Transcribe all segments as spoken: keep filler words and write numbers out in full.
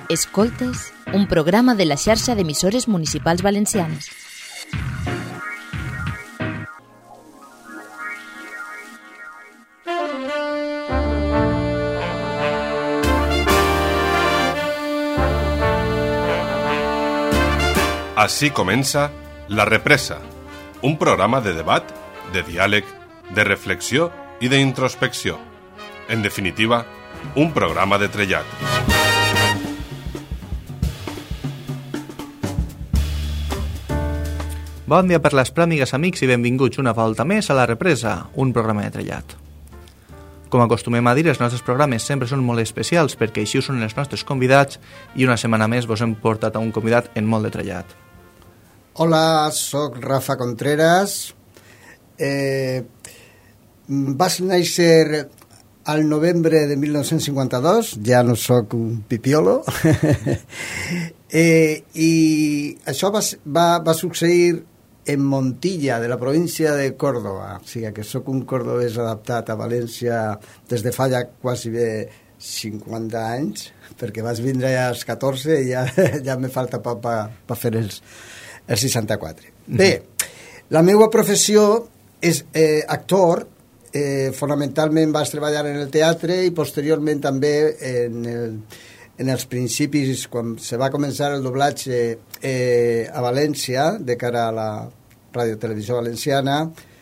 Escoltes, un programa de la xarxa d'emissores municipals valencianes. Així comença La Represa, un programa de debat, de diàleg, de reflexió i d'introspecció. En definitiva, un programa de trellat. Bon dia per les pròmigues, amics, i benvinguts una volta més a La Represa, un programa de trellat. Com acostumem a dir, els nostres programes sempre són molt especials perquè així ho són els nostres convidats i una setmana més vos hem portat a un convidat en molt de trellat. Hola, soc Rafa Contreras. Eh, vas néixer al novembre de mil nou-cents cinquanta-dos, ja no sóc un pipiolo, eh, i això va, va, va succeir en Montilla, de la província de Córdoba. O sigui que sóc un cordobès adaptat a València des de fa ja quasi bé cinquanta anys, perquè vas vindre ja als catorze i ja, ja me falta poc per pa fer els, els seixanta-quatre. Mm-hmm. Bé, la meva professió és eh, actor. Eh, fonamentalment vaig treballar en el teatre i posteriorment també en, el, en els principis, quan se va començar el doblatge eh, a València, de cara a la radiotelevisió valenciana,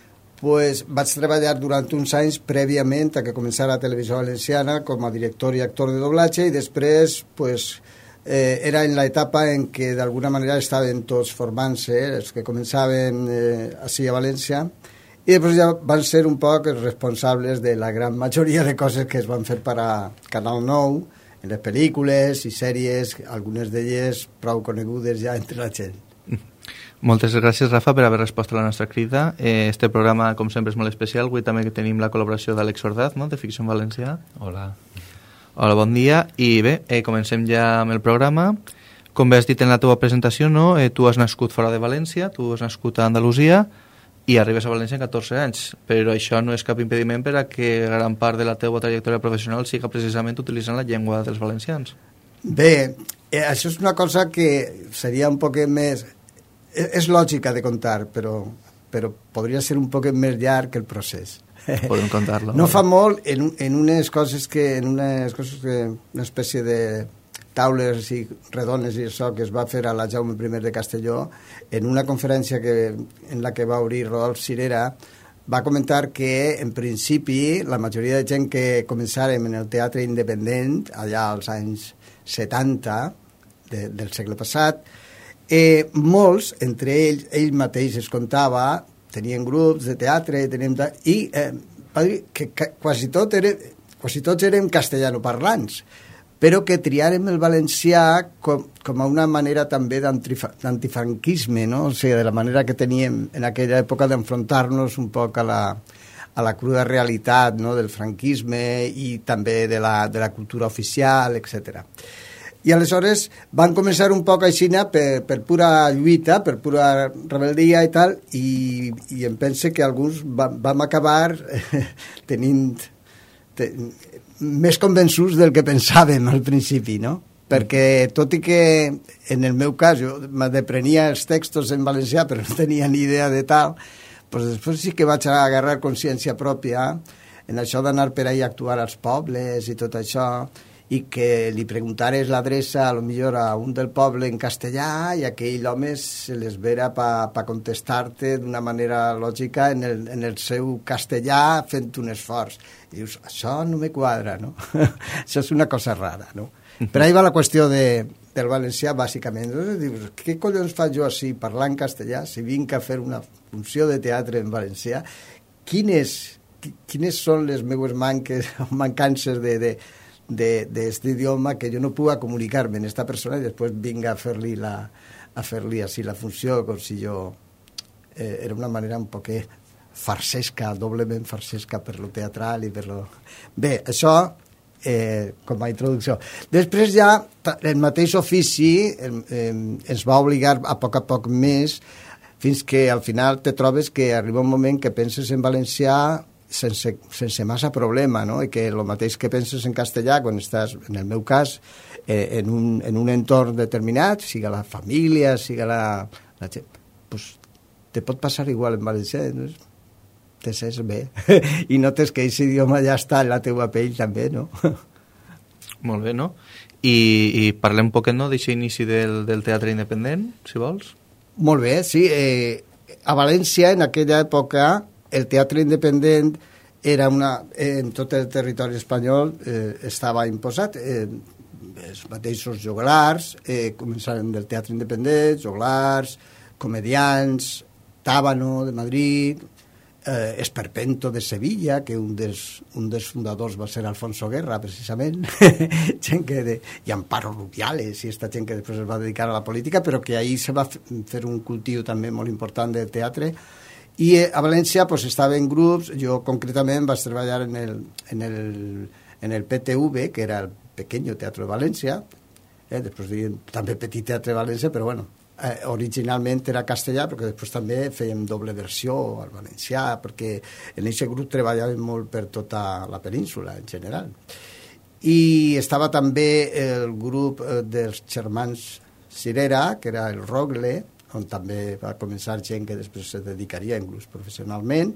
pues, vaig treballar durant uns anys prèviament a que començara la televisió valenciana com a director i actor de doblatge, i després pues, eh, era en l'etapa en què d'alguna manera estaven tots formant-se, els que començaven eh, així a València, i després ja van ser un poc els responsables de la gran majoria de coses que es van fer per a Canal nou, en les pel·lícules i sèries, algunes d'elles prou conegudes ja entre la gent. Moltes gràcies, Rafa, per haver respost a la nostra crida. Este programa, com sempre, és molt especial. Avui també tenim la col·laboració d'Àlex Ordaz, no?, de Ficció en Valencià. Hola. Hola, bon dia. I bé, eh, comencem ja amb el programa. Com bé has dit en la teva presentació, no? eh, tu has nascut fora de València, tu has nascut a Andalusia, i arribes a València en catorze anys, però això no és cap impediment per a que gran part de la teva trajectòria professional siga precisament utilitzant la llengua dels valencians. Bé, eh, això és una cosa que seria un poc més... És, és lògica de contar, però, però podria ser un poc més llarg el procés. Podem contar-lo. No fa molt, en, en unes coses que... En unes coses que una espècie de taules i redones i això que es va fer a la Jaume primer de Castelló, en una conferència que, en la que va obrir Rodolf Cirera, va comentar que en principi la majoria de gent que començàrem en el teatre independent allà als anys setanta de, del segle passat, eh, molts, entre ells, ell mateix es contava, tenien grups de teatre, tenien, i eh, va dir que quasi, tot era, quasi tots érem castellanoparlants, però que triàrem el valencià com, com a una manera també d'antifranquisme, no? O sigui, de la manera que teníem en aquella època d'enfrontar-nos un poc a la, a la cruda realitat, no?, del franquisme i també de la, de la cultura oficial, etcètera. I aleshores van començar un poc així per, per pura lluita, per pura rebeldia i tal, i, i em pense que alguns vam, vam acabar tenint... Ten, més convençuts del que pensàvem al principi, no? Perquè tot i que en el meu cas jo me deprenia els textos en valencià però no tenia ni idea de tal, doncs després sí que vaig agarrar consciència pròpia en això d'anar per ahí a actuar als pobles i tot això, i que li preguntares l'adreça a lo millor a un del poble en castellà i aquell home se les vera per pa contestar-te d'una manera lògica en el, en el seu castellà fent un esforç. I dius, això no me quadra, no? Això és una cosa rara, no? Per ahí va la qüestió de, del valencià, bàsicament. Entonces, dius, què collons faig jo així, parlant castellà, si vinc a fer una funció de teatre en valencià? Quines, quines són les meves manques o mancances de... de d'aquest idioma que jo no puga comunicar-me en esta persona i després vinga a fer-li la, a fer-li així la funció com si jo eh, era una manera un poc farsesca, doblement farsesca per lo teatral i per lo... Bé, això eh, com a introducció. Després ja el mateix ofici eh, eh, ens va obligar a poc a poc més fins que al final te trobes que arriba un moment que penses en valencià sense, sense massa problema, no? I que el mateix que penses en castellà quan estàs, en el meu cas, eh, en, un, en un entorn determinat, siga la família, siga la, la gent, pues, te pot passar igual en valencià, no? Te saps bé i notes que aquest idioma ja està en la teua pell també, no? Molt bé, no? I, i parlem un poquet, no?, d'aquest inici del, del teatre independent, si vols. Molt bé, sí. Eh, a València, en aquella època, el teatre independent era una, en tot el territori espanyol eh, estava imposat. Eh, els mateixos joglars eh, començaren del teatre independent, joglars, comedians, Tábano de Madrid, eh, Esperpento de Sevilla, que un dels, un dels fundadors va ser Alfonso Guerra, precisament, gent que de, i Amparo Rubiales, i esta gent que després es va dedicar a la política, però que ahir se va fer un cultiu també molt important del teatre. I eh, a València pues, estava en grups, jo concretament vaig treballar en el, en el, en el P T V, que era el Pequeño Teatro de València, eh, després diuen també Petit Teatre de València, però bueno, Eh, originalment era castellà, perquè després també fèiem doble versió al valencià, perquè en aquest grup treballàvem molt per tota la península en general. I estava també el grup dels germans Cirera, que era el Rogle, on també va començar gent que després se dedicaria inclús professionalment.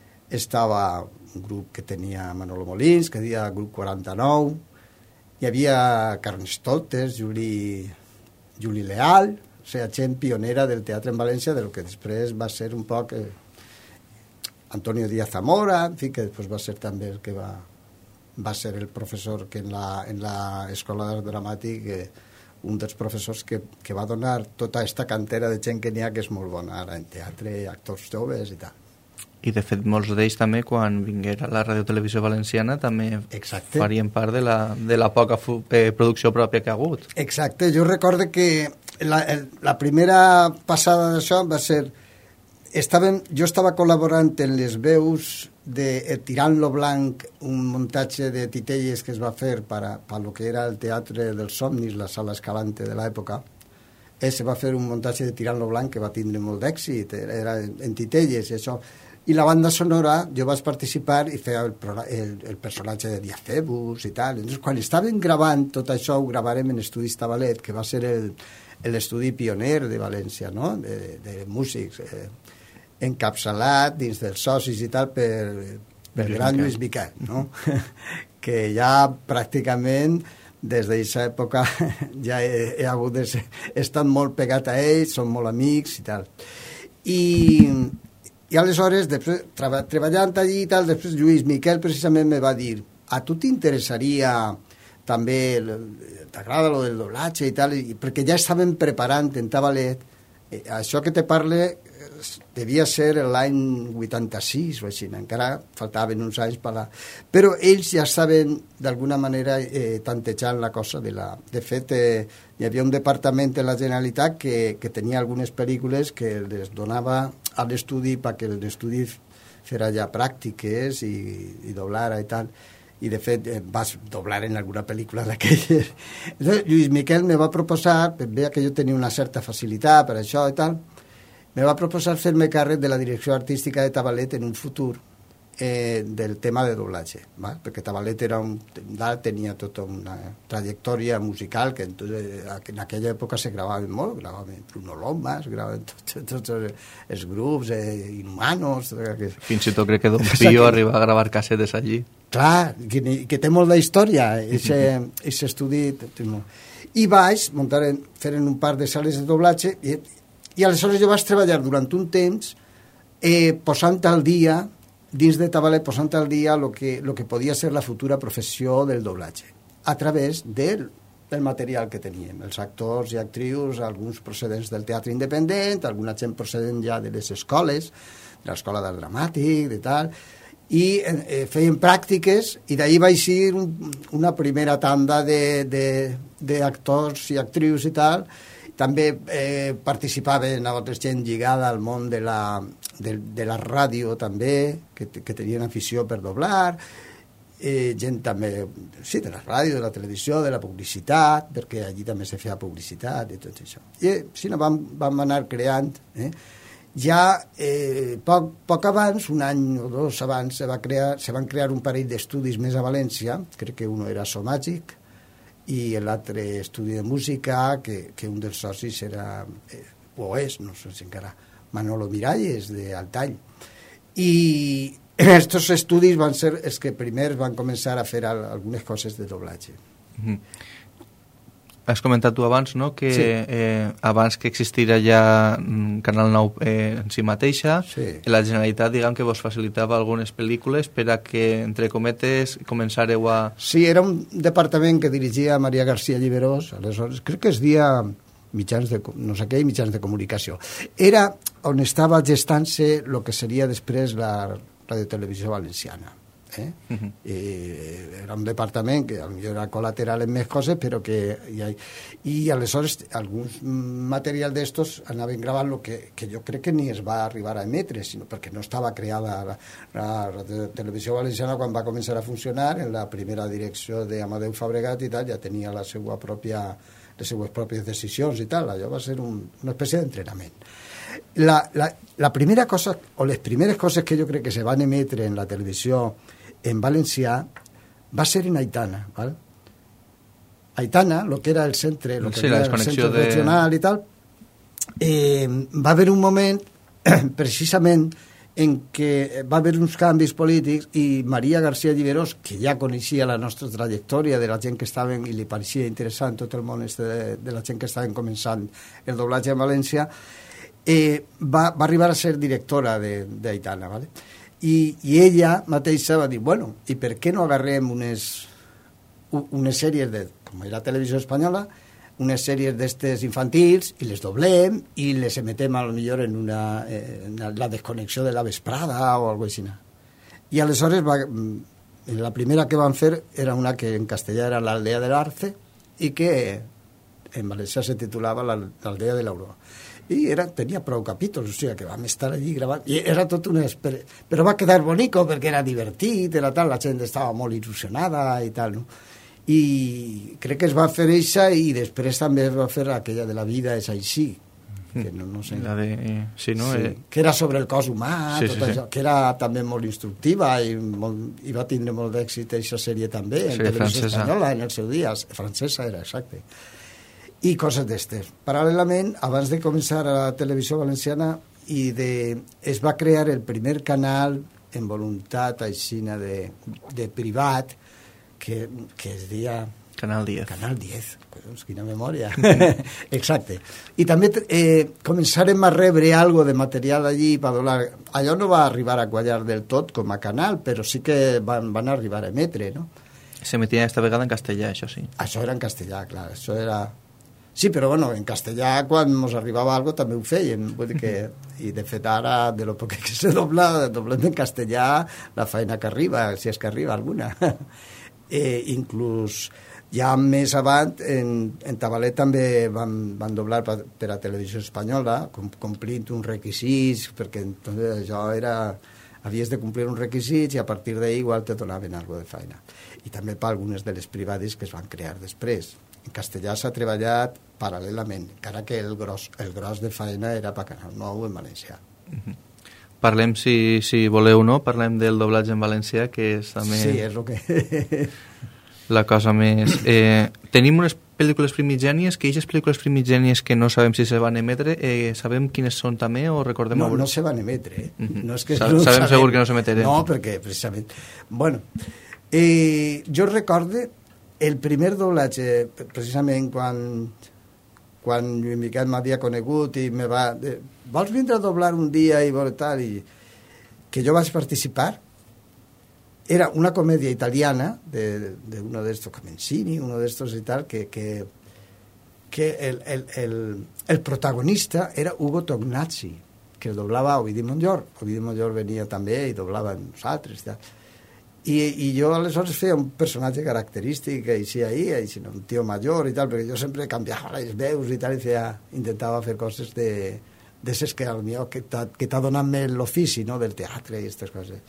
Estava un grup que tenia Manolo Molins, que deia Grup quaranta-nou. Hi havia Carnestoltes, Juli, Juli Leal, o sigui, gent pionera del teatre en València, del que després va ser un poc eh, Antonio Díaz Zamora, en fi, que després va ser també el que va, va ser el professor que en la, en la Escola d'Art Dramàtic, eh, un dels professors que, que va donar tota aquesta cantera de gent que n'hi ha, que és molt bona ara en teatre, actors joves i tal. I de fet molts d'ells també quan vinguera la Radiotelevisió Valenciana també Exacte. Farien part de la, de la poca fu, eh, producció pròpia que ha hagut. Exacte, jo recordo que la, el, la primera passada d'això va ser estàvem, jo estava col·laborant en les veus de eh, Tirant lo Blanc, un muntatge de titelles que es va fer per a, per lo que era el Teatre dels Somnis, la Sala Escalante de l'època. Eh, se va fer un muntatge de Tirant lo Blanc que va tindre molt d'èxit, era en titelles i això. I la banda sonora, jo vaig participar i feia el, el, el personatge de Diacebus i tal. Llavors, quan estàvem gravant tot això, ho gravarem en Estudis Tabalet, que va ser el, l'estudi pioner de València, no?, de, de músics, eh, encapçalat dins dels socis i tal per, per el gran Lluís Miquel, no? Que ja pràcticament des d'aquesta època ja he, he hagut de ser, he estat molt pegat a ells, som molt amics i tal. I... I aleshores, després, treba, treballant allí i tal, després Lluís Miquel precisament me va dir, a tu t'interessaria també, t'agrada lo del doblatge i tal, i, perquè ja estàvem preparant en Tabalet, eh, això que te parle devia ser l'any vuitanta-sis o així, encara faltaven uns anys per la... Però ells ja estaven d'alguna manera eh, tantejant la cosa de la... De fet, eh, hi havia un departament de la Generalitat que, que tenia algunes pel·lícules que les donava a l'estudi perquè l'estudi fera ja pràctiques i, i doblara i tal. I de fet eh, vas doblar en alguna pel·lícula d'aquelles. Lluís Miquel me va proposar, veia que jo tenia una certa facilitat per això i tal, me va proposar fer-me càrrec de la direcció artística de Tabalet en un futur eh, del tema de doblatge, ¿va? Perquè Tabalet era un, tenia tota una trajectòria musical que entonces, en aquella època se gravaven molt, gravaven Bruno Lomas, gravaven tots, tots els grups eh, inhumanos. Que... Fins i tot crec que Don Pío arriba a gravar cassetes allí. Clar, que, que té molt d'història, aquest estudi. I vaig muntar en, fer en un par de sales de doblatge i I aleshores jo vaig treballar durant un temps eh, posant al dia, dins de Tabalet, posant al dia el que, lo que podia ser la futura professió del doblatge, a través del, del material que teníem, els actors i actrius, alguns procedents del teatre independent, alguna gent procedent ja de les escoles, de l'Escola d'Art Dramàtic, de tal, i eh, feien pràctiques, i d'ahir va eixir un, una primera tanda d'actors i actrius i tal. També eh, participaven altres gent lligada al món de la, de, de la ràdio també, que, que tenien afició per doblar, eh, gent també, sí, de la ràdio, de la televisió, de la publicitat, perquè allí també se feia publicitat i tot això. I sí, no, vam, vam anar creant, eh? ja eh, poc, poc abans, un any o dos abans, se, va crear, se van crear un parell d'estudis més a València, crec que un era Somàgic, i l'altre estudi de música, que, que un dels socis era, eh, o és, no sé si encara, Manolo Miralles, d'Altall. I estos estudis van ser els que primer van començar a fer algunes coses de doblatge. Mm-hmm. Has comentat tu abans, no?, que sí. eh, abans que existira ja Canal nou eh, en si mateixa, sí. la Generalitat, diguem, que vos facilitava algunes pel·lícules per a que, entre cometes, començareu a... Sí, era un departament que dirigia Maria García Lliberós, aleshores, crec que es dia mitjans de, no sé què, mitjans de comunicació. Era on estava gestant-se el que seria després la radiotelevisió valenciana. Eh? Uh-huh. eh, era un departament que potser era col·lateral en més coses, però que i, i aleshores alguns material d'estos anaven gravant lo que, que jo crec que ni es va arribar a emetre, sinó perquè no estava creada la, la, la televisió valenciana quan va començar a funcionar en la primera direcció d'Amadeu Fabregat i tal, ja tenia la seva pròpia, les seues pròpies decisions i tal. Allò va ser un, una espècie d'entrenament. La, la, la primera cosa, o les primeres coses que jo crec que se van emetre en la televisió en valencià va ser en Aitana, val? Aitana, el que era el centre, lo que sí, era el centre de... regional i tal, eh, va haver un moment precisament en què va haver uns canvis polítics i Maria García Lliberós, que ja coneixia la nostra trajectòria de la gent que estaven i li pareixia interessant tot el món este de, de la gent que estaven començant el doblatge en València, eh, va, va arribar a ser directora d'Aitana, ¿vale? I, i ella mateixa va dir, bueno, i per què no agarrem unes, unes sèries de, com era televisió espanyola, unes sèries d'estes infantils i les doblem i les emetem a lo millor en una, en la desconnexió de la vesprada o alguna cosa així. I aleshores va, la primera que van fer era una que en castellà era l'Aldea de l'Arce i que en valencià se titulava l'Aldea de l'Aurora. I era, tenia prou capítols, o sigui que vam estar allí gravant, i era tot una... Però va quedar bonico perquè era divertit, era tal, la gent estava molt il·lusionada i tal, no? I crec que es va fer eixa i després també es va fer aquella de La vida és així, que no, no sé... La de... Sí, no? Sí, eh... que era sobre el cos humà, sí, tot sí, això, sí. que era també molt instructiva i, molt, i va tindre molt d'èxit eixa sèrie també, en sí, televisió francesa. espanyola, en el seu dia, francesa era, exacte. I coses d'estes. Paral·lelament, abans de començar a la televisió valenciana, i de, es va crear el primer canal en voluntat aixina de, de privat, que, que es deia... Canal diez. Canal diez, pues, quina memòria. Exacte. I també eh, començarem a rebre algo de material allí per donar... Allò no va arribar a quallar del tot com a canal, però sí que van, van arribar a emetre, no? S'emetia esta vegada en castellà, això sí. Això era en castellà, clar, això era... Sí, però bueno, en castellà quan ens arribava algo també ho fèiem, vull dir que, i de fet ara, de lo poc que se dobla, doblem en castellà la feina que arriba, si és que arriba alguna. eh, inclús ja més avant, en, en Tabalet també van, van doblar per, per a televisió espanyola, com, complint uns requisits, perquè entonces això era... havies de complir uns requisits i a partir d'ahí igual te donaven alguna de feina. I també per algunes de les privades que es van crear després. En castellà s'ha treballat paral·lelament, encara que el gros, el gros de feina era per Canal nou en valencià. Uh-huh. Parlem, si, si voleu, no? Parlem del doblatge en valencià, que és també... Sí, és el que... la cosa més... Eh, tenim unes pel·lícules primigènies, que aquestes pel·lícules primigènies que no sabem si se van emetre, eh, sabem quines són també o recordem... No, no se van emetre. Eh? Uh-huh. No és que Sa- no sabem sabem. segur que no s'emetrem. No, perquè precisament... Bueno, eh, jo recorde el primer doblatge, precisament quan, quan Lluís Miquel m'havia conegut i me va... Eh, vols vindre a doblar un dia i vol tal, i que jo vaig participar, era una comèdia italiana de, de uno de estos Comencini, uno de estos y tal, que, que, que el, el, el, el protagonista era Hugo Tognazzi, que doblava Ovidi Montllor. Ovidi Montllor venia també i doblava nosaltres. I, I, i jo aleshores feia un personatge característic, així ahí, així, un tio major i tal, perquè jo sempre canviava les veus i tal, i feia, intentava fer coses de d'esses que al millor que t'ha, que t'ha donat més l'ofici, no?, del teatre i aquestes coses.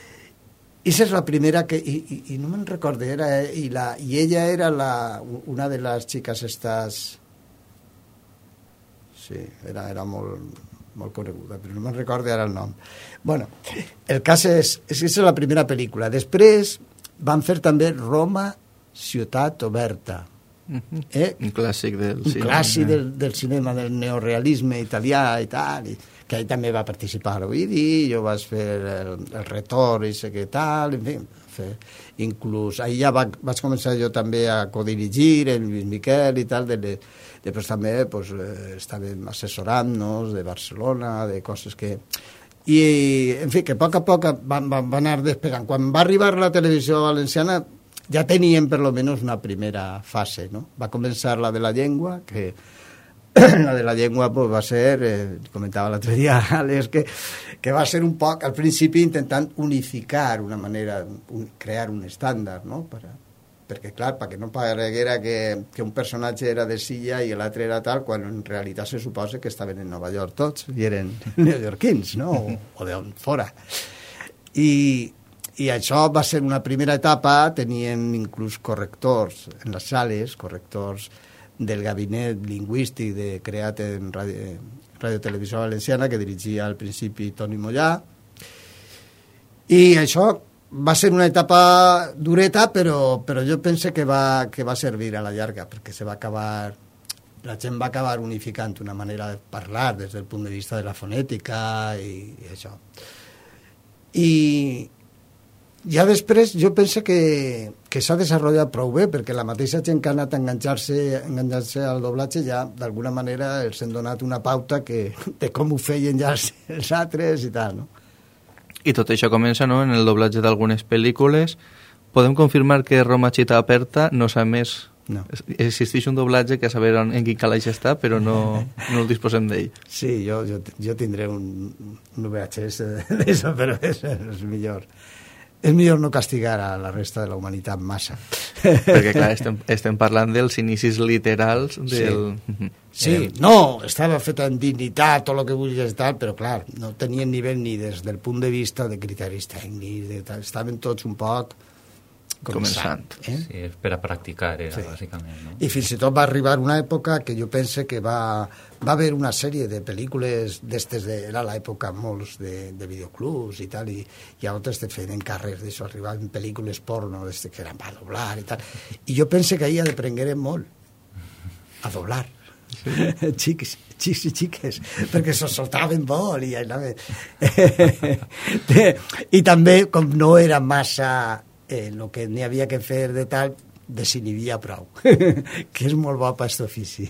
I esa és la primera que... I, i, i no me'n recordo, era... I, la, i ella era la, una de les xiques estas... Sí, era, era molt... molt coneguda, però no me'n recordo ara el nom. Bueno, el cas és, és que és la primera pel·lícula. Després van fer també Roma, ciutat oberta. Eh? Un clàssic del un cinema. Un clàssic del, del cinema, del neorealisme italià i tal, i que ell també va participar a Oidi, jo vaig fer el, el retorn i sé què tal, en fi, fer, inclús ahir ja va, vaig començar jo també a codirigir el Lluís Miquel i tal, de, de, després també pues, eh, estàvem assessorant-nos de Barcelona, de coses que... I, en fi, que a poc a poc van, van, van anar despegant. Quan va arribar la televisió valenciana ja teníem per lo menos una primera fase, no? Va començar la de la llengua, que la de la llengua pues, va ser, eh, comentava l'altre dia Àlex, que, que va ser un poc, al principi intentant unificar una manera, un, crear un estàndard, no? Per, perquè, clar, perquè no pareguera que, que un personatge era de Silla i l'altre era tal, quan en realitat se suposa que estaven en Nova York tots, i eren neoyorquins, no? O, o d'on fora. I, I això va ser una primera etapa, teníem inclús correctors en les sales, correctors del gabinet lingüístic de, creat en Ràdio, Ràdio Televisió Valenciana, que dirigia al principi Toni Mollà. I això va ser una etapa dureta, però, però jo penso que va, que va servir a la llarga, perquè se va acabar, la gent va acabar unificant una manera de parlar des del punt de vista de la fonètica i, i això. I ja després jo penso que, que s'ha desenvolupat prou bé, perquè la mateixa gent que ha anat a enganxar-se enganxar al doblatge ja d'alguna manera els han donat una pauta que, de com ho feien ja els, els altres i tal, no? I tot això comença, no?, en el doblatge d'algunes pel·lícules. Podem confirmar que Roma, ciutat oberta no s'ha més... No. Existeix un doblatge que a saber en, en quin calaix està, però no, no el disposem d'ell. Sí, jo, jo, jo tindré un, un V H S d'això, però és, és millor. És millor no castigar a la resta de la humanitat massa. Perquè, clar, estem, estem parlant dels inicis literals del... Sí, sí eh, no, estava fet en dignitat, tot el que vulguis tal, però, clar, no tenien nivell ni des del punt de vista de criteris tècnics, de tal, estaven tots un poc començant. Eh? Sí, per a practicar, era, sí. bàsicament. No? I fins i tot va arribar una època que jo pense que va, va haver una sèrie de pel·lícules d'estes, de, era l'època molts de, de videoclubs i tal, i, i altres te feien encàrrecs d'això, arribaven pel·lícules porno d'estes que eren per doblar i tal. I jo pense que ahir aprenguérem molt a doblar. Sí. Xics, xics i xiques, perquè se soltaven molt i anaven... I també, com no era massa... Eh, el que n'hi havia que fer de tal, desinhibia prou, que és molt bo per aquest ofici.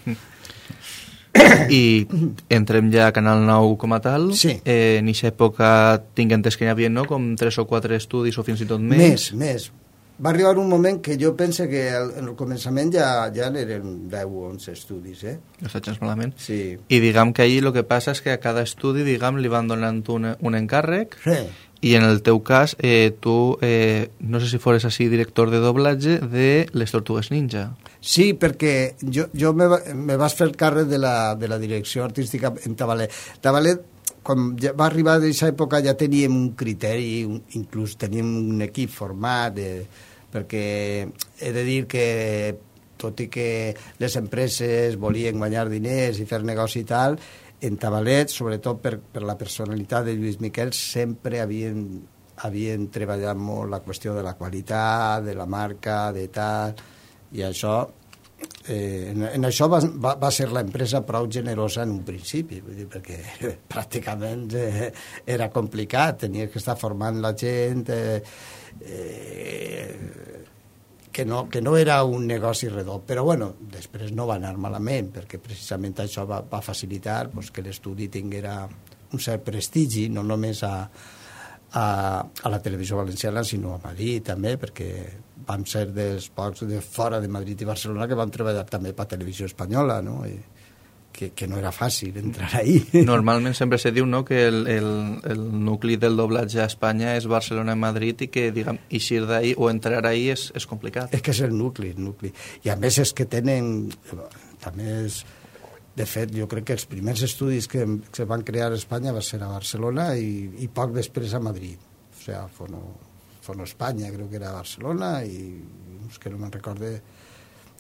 I entrem ja a Canal nou com a tal. Sí. Eh, en aquesta època tinc entès que n'hi havia, no?, com tres o quatre estudis o fins i tot més. Més, més. Va arribar un moment que jo penso que al, en el començament ja, ja eren deu o onze estudis, eh? No està gens malament. Sí. I diguem que ahir el que passa és que a cada estudi, diguem, li van donant un, un encàrrec. Sí. I en el teu cas, eh, tu, eh, no sé si fores així director de doblatge de Les Tortugues Ninja. Sí, perquè jo, jo me, va, me vas fer el càrrec de la, de la direcció artística en Tabalet. Tabalet, quan ja va arribar d'aquesta època, ja teníem un criteri, un, inclús teníem un equip format, de, perquè he de dir que, tot i que les empreses volien guanyar diners i fer negoci i tal, en Tabalet, sobretot per, per la personalitat de Lluís Miquel, sempre havien, havien treballat molt la qüestió de la qualitat, de la marca, de tal, i això, eh, en, en això va, va, va ser l'empresa prou generosa en un principi, vull dir, perquè pràcticament eh, era complicat, tenia que estar formant la gent, eh, eh, que no, que no era un negoci redó, però bueno, després no va anar malament, perquè precisament això va, va facilitar pues, que l'estudi tinguera un cert prestigi, no només a, a, a la televisió valenciana, sinó a Madrid també, perquè vam ser dels pocs de fora de Madrid i Barcelona que vam treballar també per televisió espanyola, no? I, que, que no era fàcil entrar ahí. Normalment sempre se diu, no?, que el, el, el nucli del doblatge a Espanya és Barcelona i Madrid i que, diguem, eixir d'ahí o entrar ahí és, és complicat. És que és el nucli, el nucli. I a més és que tenen... També és... De fet, jo crec que els primers estudis que, que se van crear a Espanya va ser a Barcelona i, i poc després a Madrid. O sigui, Fono, Fono Espanya crec que era a Barcelona i és que no me'n recorde...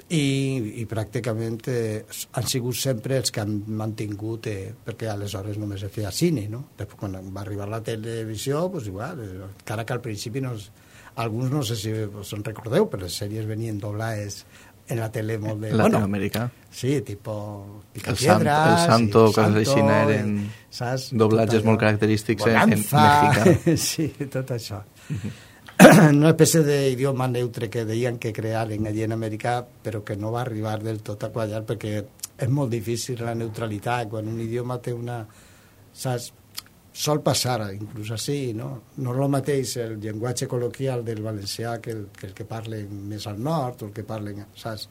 I, i pràcticament eh, han sigut sempre els que han mantingut, eh, perquè aleshores només es feia cine, no? Després, quan va arribar la televisió, pues igual, eh, encara que al principi no es, alguns no sé si us en recordeu, però les sèries venien doblades en la tele molt de... Latinoamèrica. Bueno, sí, tipo Picapiedras, el, el Santo, coses així, eren saps? Doblatges molt característics en, en mexicà. Sí, tot això. Una espècie d'idioma neutre que deien que crearen allí en Amèrica, però que no va arribar del tot a quallar, perquè és molt difícil la neutralitat, quan un idioma té una... Saps? Sol passar, inclús així, no? No és el mateix el llenguatge col·loquial del valencià que el que, el que parlen més al nord o el que parlen, saps?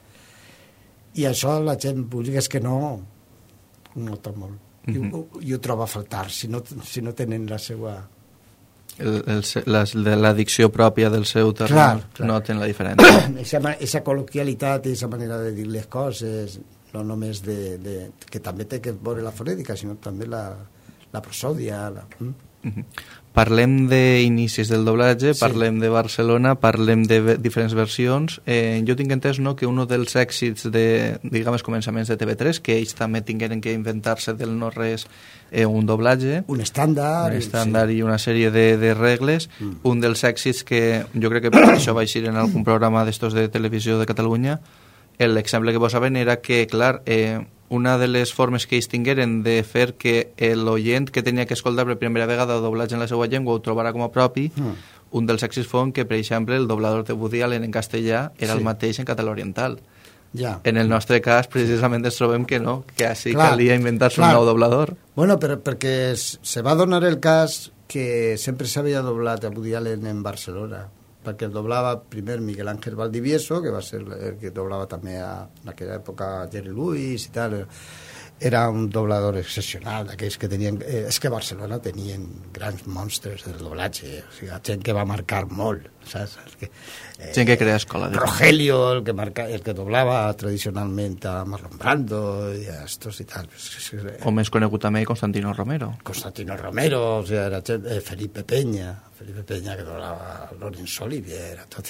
I això la gent, vulguis que no, ho nota molt. Mm -hmm. I, ho, I ho troba a faltar, si no, si no tenen la seva... El, el, la, la dicció pròpia del seu terreny noten la diferència. Aquesta col·loquialitat i aquesta manera de dir les coses, no només de, de, que també té que veure la fonètica, sinó també la, la prosòdia. La... Mm? Uh-huh. Parlem d'inicis del doblatge, sí. Parlem de Barcelona, parlem de diferents versions. Eh, jo tinc entès, no, que un dels èxits de, diguem, començaments de T V tres, que ells també tingueren que inventar-se del no-res eh, un doblatge. Un estàndard. Un estàndard sí. I una sèrie de, de regles. Mm. Un dels èxits que jo crec que per això va eixir en algun programa d'estos de televisió de Catalunya, l'exemple que posaven era que, clar, eh, una de les formes que ells tingueren de fer que l'oient que tenia que escoltar per primera vegada doblatge en la seva llengua ho trobara com a propi, mm. un dels èxits fon que, per exemple, el doblador de Woody Allen en castellà era sí. el mateix en català oriental. Ja. En el nostre cas, precisament, ens trobem que no, que així clar, calia inventar-se un nou doblador. Bueno, però perquè se va donar el cas que sempre s'havia doblat a Woody Allen en Barcelona, perquè el doblava primer Miguel Ángel Valdivieso, que va ser el que doblava també a, en aquella època Jerry Lewis i tal. Era un doblador excepcional, d'aquells que tenien... Eh, és que a Barcelona tenien grans monstres del doblatge, o sigui, gent que va marcar molt, saps? Que, eh, gent que crea escola. Rogelio, el que, marca, el que doblava tradicionalment a Marlon Brando i a estos i tal. O més conegut també Constantino Romero. Constantino Romero, o sigui, era gent, eh, Felipe Peña, Felipe Peña que doblava Laurence Olivier, tot.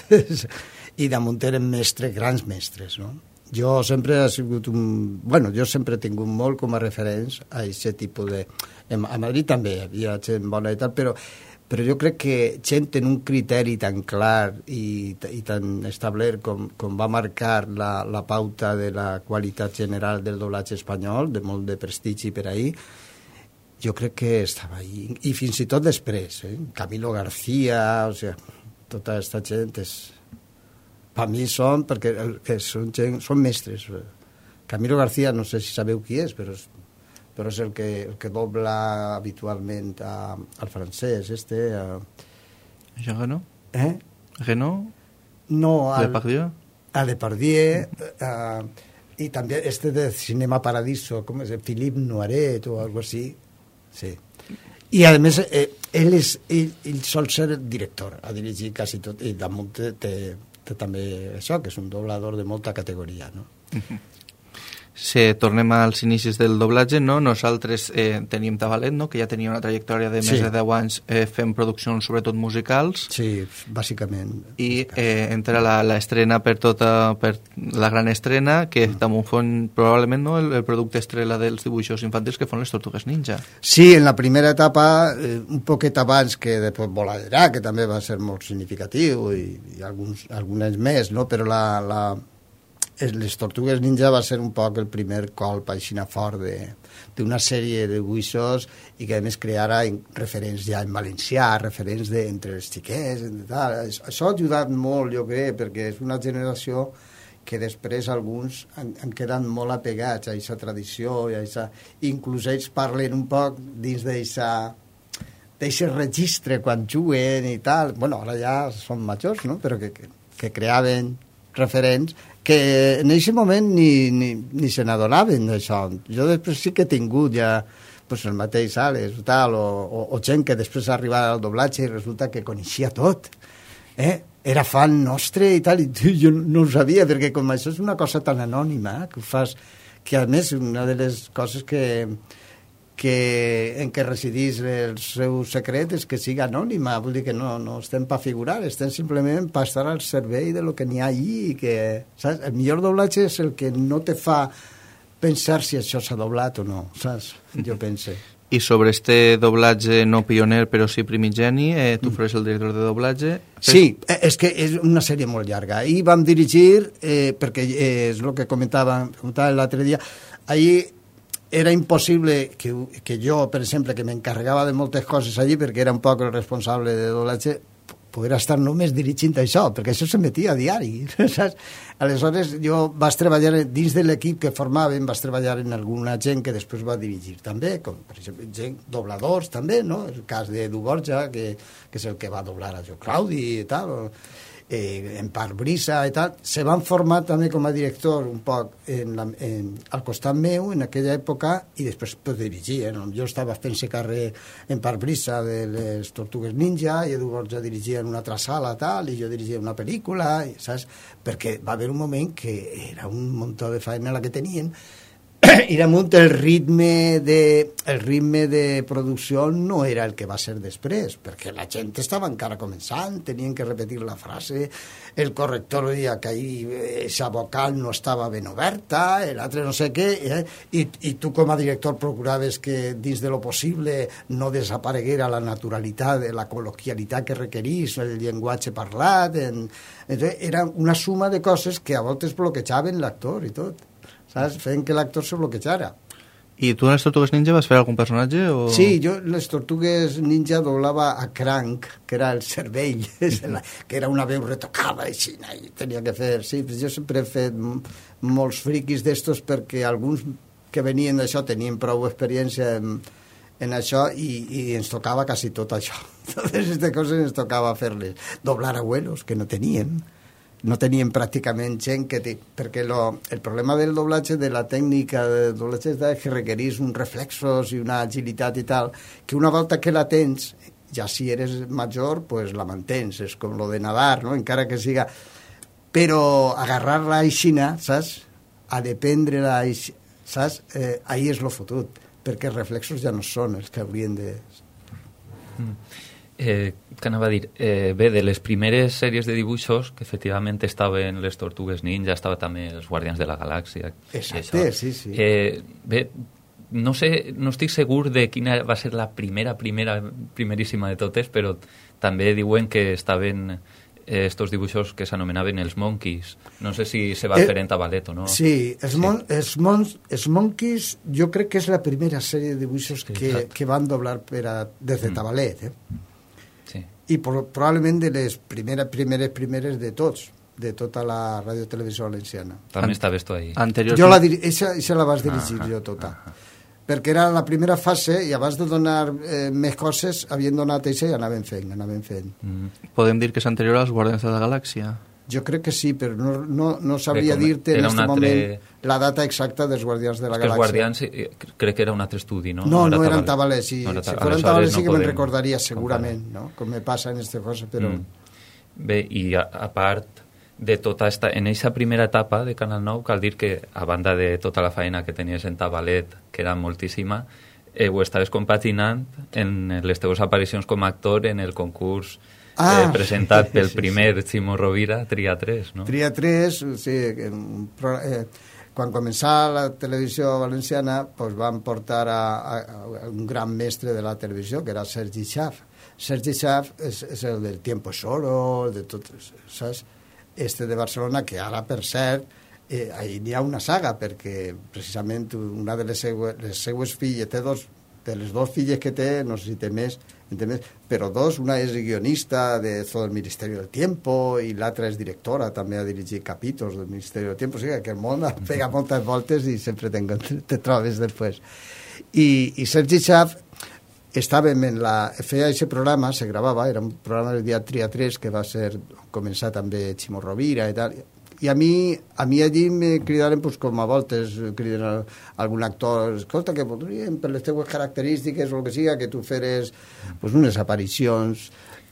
I damunt eren mestres, grans mestres, no? Jo sempre he sigut un... Bueno, jo sempre he tingut molt com a referents a aquest tipus de... A Madrid també hi havia gent bona i tal, però, però jo crec que gent en un criteri tan clar i, i tan establert com, com va marcar la, la pauta de la qualitat general del doblatge espanyol, de molt de prestigi per ahir, jo crec que estava ahí. I fins i tot després, eh? Camilo García, o sigui, tota aquesta gent és... Per mi són, perquè que són, gent, són mestres. Camilo García, no sé si sabeu qui és, però és, però és el, que, el que dobla habitualment a, al francès, este... A... Jean Reno? Eh? Reno? No, al... Depardieu? A Depardieu, a, i també este de Cinema Paradiso, com és? Philippe Noiret o algo així. Sí. I a més, eh, ell, és, ell, ell sol ser el director, ha dirigit quasi tot, i damunt té... té també això, que és un doblador de molta categoria, no? Uh-huh. Si tornem als inicis del doblatge, no? Nosaltres eh, teníem Tabalet, no? Que ja tenia una trajectòria de més sí. de deu anys eh, fent produccions sobretot musicals. Sí, bàsicament. I eh, entra l'estrena per tota, per la gran estrena, que mm. també fon probablement no? el, el producte estrella dels dibuixos infantils que fon les Tortugues Ninja. Sí, en la primera etapa, eh, un poquet abans que després Voladera, que també va ser molt significatiu, i, i alguns, algunes més, no? Però la... la les Tortugues Ninja va ser un poc el primer colp aixina fort d'una sèrie de dibuixos i que a més creara referents ja en valencià, referents de, entre els xiquets, tal. Això ha ajudat molt, jo crec, perquè és una generació que després alguns han, han quedat molt apegats a aquesta tradició, i a esa, inclús ells parlen un poc dins d'aquest registre quan juguen i tal. Bueno, ara ja són majors, no? Però que, que, que creaven referents que en aquest moment ni, ni, ni se n'adonaven d'això. Jo després sí que he tingut ja pues, el mateix Alex o tal, o, o, o gent que després ha arribat al doblatge i resulta que coneixia tot. Eh? Era fan nostre i tal, i jo no ho sabia, perquè com això és una cosa tan anònima, que ho fas, que a més una de les coses que, que, en què residís el seu secret és que sigui anònima, vull dir que no, no estem per figurar, estem simplement per estar al servei de lo que n'hi ha allí, i que, saps? El millor doblatge és el que no te fa pensar si això s'ha doblat o no, saps? Jo pense. I sobre este doblatge no pioner però sí primigeni, eh, tu eres el director de doblatge? Sí, és que és una sèrie molt llarga. Ahir vam dirigir, eh, perquè eh, és el que comentava, comentava l'altre dia, ahir era impossible que, que jo, per exemple, que m'encarregava de moltes coses allí, perquè era un poc el responsable de doblatge, poder estar només dirigint això, perquè això se metia a diari, saps? Aleshores, jo vaig treballar dins de l'equip que formàvem, vaig treballar en alguna gent que després va dirigir també, com per exemple gent, dobladors també, no? El cas d'Edu Borja, que, que és el que va doblar a Jo Claudi i tal, o, eh, en part Brisa i tal, se van formar també com a director un poc en la, en, al costat meu en aquella època, i després pues, dirigia, no? Jo estava fent-se càrrec en part Brisa de les Tortugues Ninja, i Edu Borja dirigia en una altra sala tal, i jo dirigia una pel·lícula, i, saps? Perquè va haver un moment que era un muntó de feina la que tenien, i damunt el ritme de, el ritme de producció no era el que va ser després, perquè la gent estava encara començant, tenien que repetir la frase, el corrector deia que ahí esa vocal no estava ben oberta, l'altre no sé què, eh? I, i tu com a director procuraves que dins de lo possible no desapareguera la naturalitat, la col·loquialitat que requerís, el llenguatge parlat, en... Entonces, era una suma de coses que a voltes bloquejaven l'actor i tot, saps? Feien que l'actor se bloquejara. I tu en les Tortugues Ninja vas fer algun personatge? O... Sí, jo en les Tortugues Ninja doblava a Crank, que era el cervell, que era una veu retocada així, i tenia que fer... Sí, jo sempre he fet molts friquis d'estos perquè alguns que venien d'això tenien prou experiència en, en això i, i ens tocava quasi tot això. Totes aquestes coses ens tocava fer-les. Doblar abuelos, que no tenien. No tenien pràcticament gent que... Te... Perquè lo... el problema del doblatge, de la tècnica del doblatge, és que requerís uns reflexos i una agilitat i tal, que una volta que la tens, ja si eres major, pues la mantens. És com lo de nadar, no? Encara que siga... Però agarrar-la aixina, saps? A dependre-la aixina, saps? Eh, ahí és lo fotut, perquè els reflexos ja no són els que haurien de... Mm. Eh, que anava a dir, eh, bé, de les primeres sèries de dibuixos que efectivament estaven les Tortugues Ninja, estava també els Guardians de la Galàxia. Exacte, sí, sí. Eh, bé, no sé, no estic segur de quina va ser la primera, primera, primeríssima de totes, però també diuen que estaven eh, estos dibuixos que s'anomenaven els Monkeys. No sé si se va eh, fer en Tabalet o no. Sí, els, sí. Mon, els, mon, els Monkeys jo crec que és la primera sèrie de dibuixos sí, que, que van doblar per a, des de mm. Tabalet, eh? Sí. I por, probablement de les primeres, primeres, primeres de tots, de tota la radiotelevisió valenciana. També An estaves tu ahí. Anterior... Jo la, eixa, eixa la vas dirigir ah, jo tota. Ah, ah. Perquè era la primera fase i abans de donar eh, més coses havien donat eixa i anaven fent, anaven fent. Mm. Podem dir que és anterior als Guardians de la Galàxia? Jo crec que sí, però no, no, no sabria dir-te en aquest altre... moment la data exacta dels Guardians de la Galàxia. Els Guardians eh, crec que era un altre estudi, no? No, no, no eren Tabalet, sí. No si foren Tabalet sí que no me'n recordaria segurament, no? Com me passa en aquesta cosa, però... Mm. Bé, i a, a part de tota esta... En aquesta primera etapa de Canal nou, cal dir que, a banda de tota la feina que tenies en Tabalet, que era moltíssima, eh, ho estaves compaginant en les teves aparicions com a actor en el concurs... Ah, eh, presentat pel sí, primer sí. Ximo Rovira, Tria tres, no? Tria tres, sí, eh, quan començà la televisió valenciana pues van portar a, a, a un gran mestre de la televisió, que era Sergi Xaf. Sergi Xaf és, és el del Tiempo es Oro, de tot, saps? Este de Barcelona, que ara, per cert, eh, ahí n'hi ha una saga, perquè precisament una de les seues, les seues filles, té dos, de les dues filles que té, no sé si té més, però dos, una és guionista de tot el Ministeri del Tiempo i l'altra és directora, també ha dirigit capítols del Ministeri del Tiempo, o sigui que el món pega moltes voltes i sempre te, te trobes després. I, i Sergi Xaf estàvem en la... feia aquest programa, se gravava, era un programa del dia Tria tres, que va ser començar també Ximo Rovira i tal, i a mi, a mi allí me cridaren, pues, com a voltes criden a algun actor, escolta, que podríem, per les teues característiques o el que siga, que tu feres pues, unes aparicions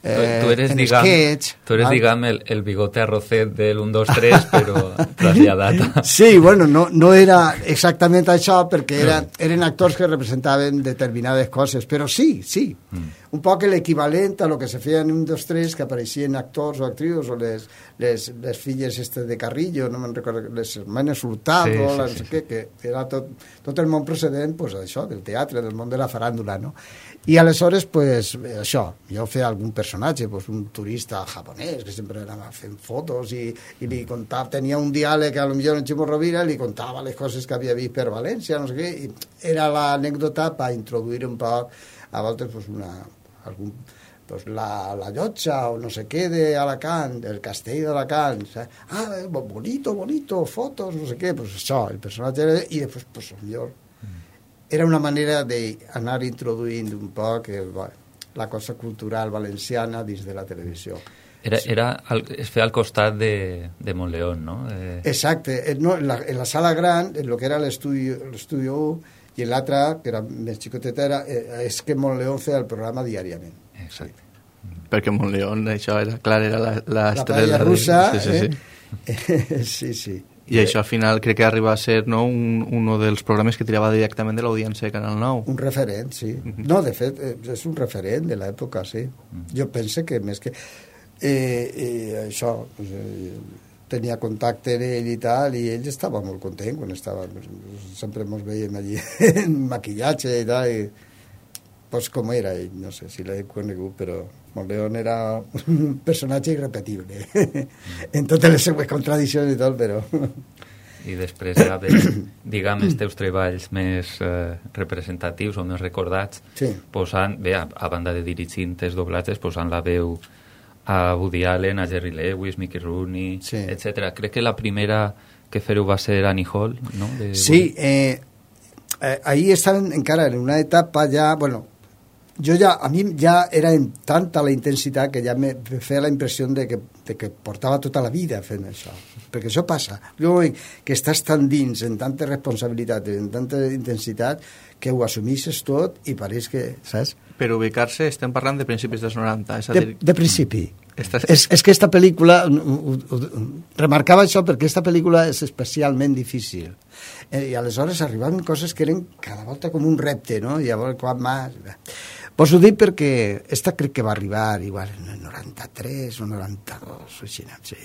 eh, tu eres, en digam, sketch. Tu eres, ¿vale? digam, el, el bigote arrocet del un, dos, tres, però traslladat. Sí, bueno, no, no era exactament això, perquè era, eren actors que representaven determinades coses, però sí, sí. Mm. Un poc l'equivalent a lo que se feia en un, dos, tres, que apareixien actors o actrius, o les, les, les filles este de Carrillo, no me'n recordo, les hermanes Hurtado, sí, sí, la, no sé sí, què, sí. que era tot, tot el món procedent, pues, això, del teatre, del món de la faràndula, no? I aleshores, pues, això, jo feia algun personatge, pues, un turista japonès que sempre anava fent fotos i, i li contava, tenia un diàleg que a lo millor en Ximo Rovira li contava les coses que havia vist per València, no sé què, i era l'anècdota per introduir un poc, a voltes, pues, una, algun, pues, la, la llotja o no sé què d'Alacant, el castell d'Alacant, ¿sabes? Ah, bonito, bonito, fotos, no sé què, pues això, el personatge era, i després, pues, millor era una manera d'anar introduint un poc eh, la cosa cultural valenciana dins de la televisió. Era, era al, es feia al costat de, de Montleón, no? Eh... Exacte. No, en, la, en la sala gran, en lo que era l'estudi u, i en l'altra, que era més xicoteta, era, eh, és que Montleón feia el programa diàriament. Exacte. Sí. Perquè Montleón, això era, clar, era la, la, la paella russa. Sí, sí, sí. Eh? sí, sí. I això al final crec que arriba a ser, no, un, uno dels programes que tirava directament de l'audiència de Canal nou. Un referent, sí. Uh-huh. No, de fet, és un referent de l'època, sí. Uh-huh. Jo penso que més que... Eh, eh, això, pues, eh, tenia contacte amb ell i tal, i ell estava molt content quan estava... Sempre ens veiem allí en maquillatge i tal, i... Pues com era ell, no sé si l'he conegut, però Montleón era un personatge irrepetible en totes les seues contradiccions i tot, però... I després ja ve, diguem, els teus treballs més eh, representatius o més recordats, sí. posant, bé, a, a banda de dirigir els doblatges, posant la veu a Woody Allen, a Jerry Lewis, Mickey Rooney, sí. etcètera. Crec que la primera que fer-ho va ser Annie Hall, no? De sí, eh, eh, ahí estaven encara en una etapa ja, bueno, jo ja, a mi ja era en tanta la intensitat que ja me feia la impressió de que, de que portava tota la vida fent això, perquè això passa, que estàs tan dins, en tanta responsabilitat, en tanta intensitat, que ho assumixes tot i pareix que, saps? Per ubicar-se estem parlant de principis dels noranta. És a de, dir... de principi. Estàs... És, és que esta pel·lícula, uh, uh, uh, remarcava això perquè esta pel·lícula és especialment difícil. Eh, I aleshores arribaven coses que eren cada volta com un repte, no? I llavors, quan més... Pues ho dic perquè esta crec que va arribar igual en el noranta-tres o noranta-dos, o així, no sé.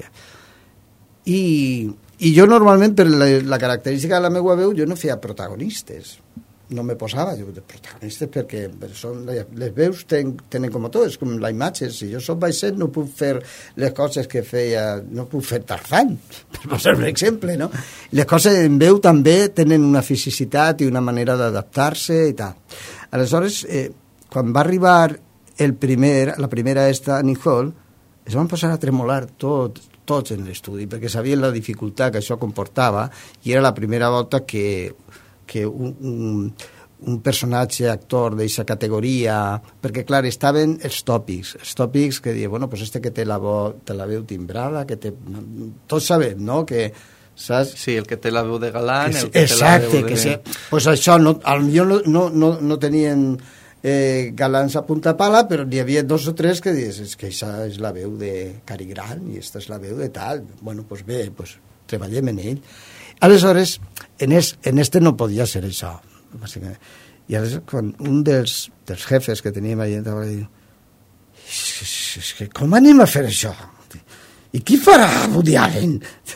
I, I jo normalment, per la, la característica de la meva veu, jo no feia protagonistes. No me posava jo de protagonistes perquè són, les veus ten, tenen com a tot, és com la imatge. Si jo soc baixet no puc fer les coses que feia, no puc fer Tarzán, per posar un exemple, no? Les coses en veu també tenen una fisicitat i una manera d'adaptar-se i tal. Aleshores, eh, quan va arribar el primer, la primera esta, Annie Hall, es van posar a tremolar tot, tots en l'estudi, perquè sabien la dificultat que això comportava, i era la primera volta que, que un, un, un personatge, actor d'aquesta categoria, perquè, clar, estaven els tòpics, els tòpics que diuen, bueno, pues este que té la, vo, té la veu timbrada, que té... Tots sabem, no?, que... Saps? Sí, el que té la veu de galant, que, el que exacte, té la veu de... que sí. Pues això, no, potser no, no, no, no tenien... Eh, galants a punta pala, però n'hi havia dos o tres que dius, és que això és la veu de Cary Grant i aquesta és la veu de tal. Bueno, doncs pues bé, pues, treballem en ell. Aleshores, en, es, en este no podia ser això. Bàsicament. I aleshores, quan un dels, dels jefes que teníem allà va dir, és, és que com anem a fer això? I qui farà Woody Allen?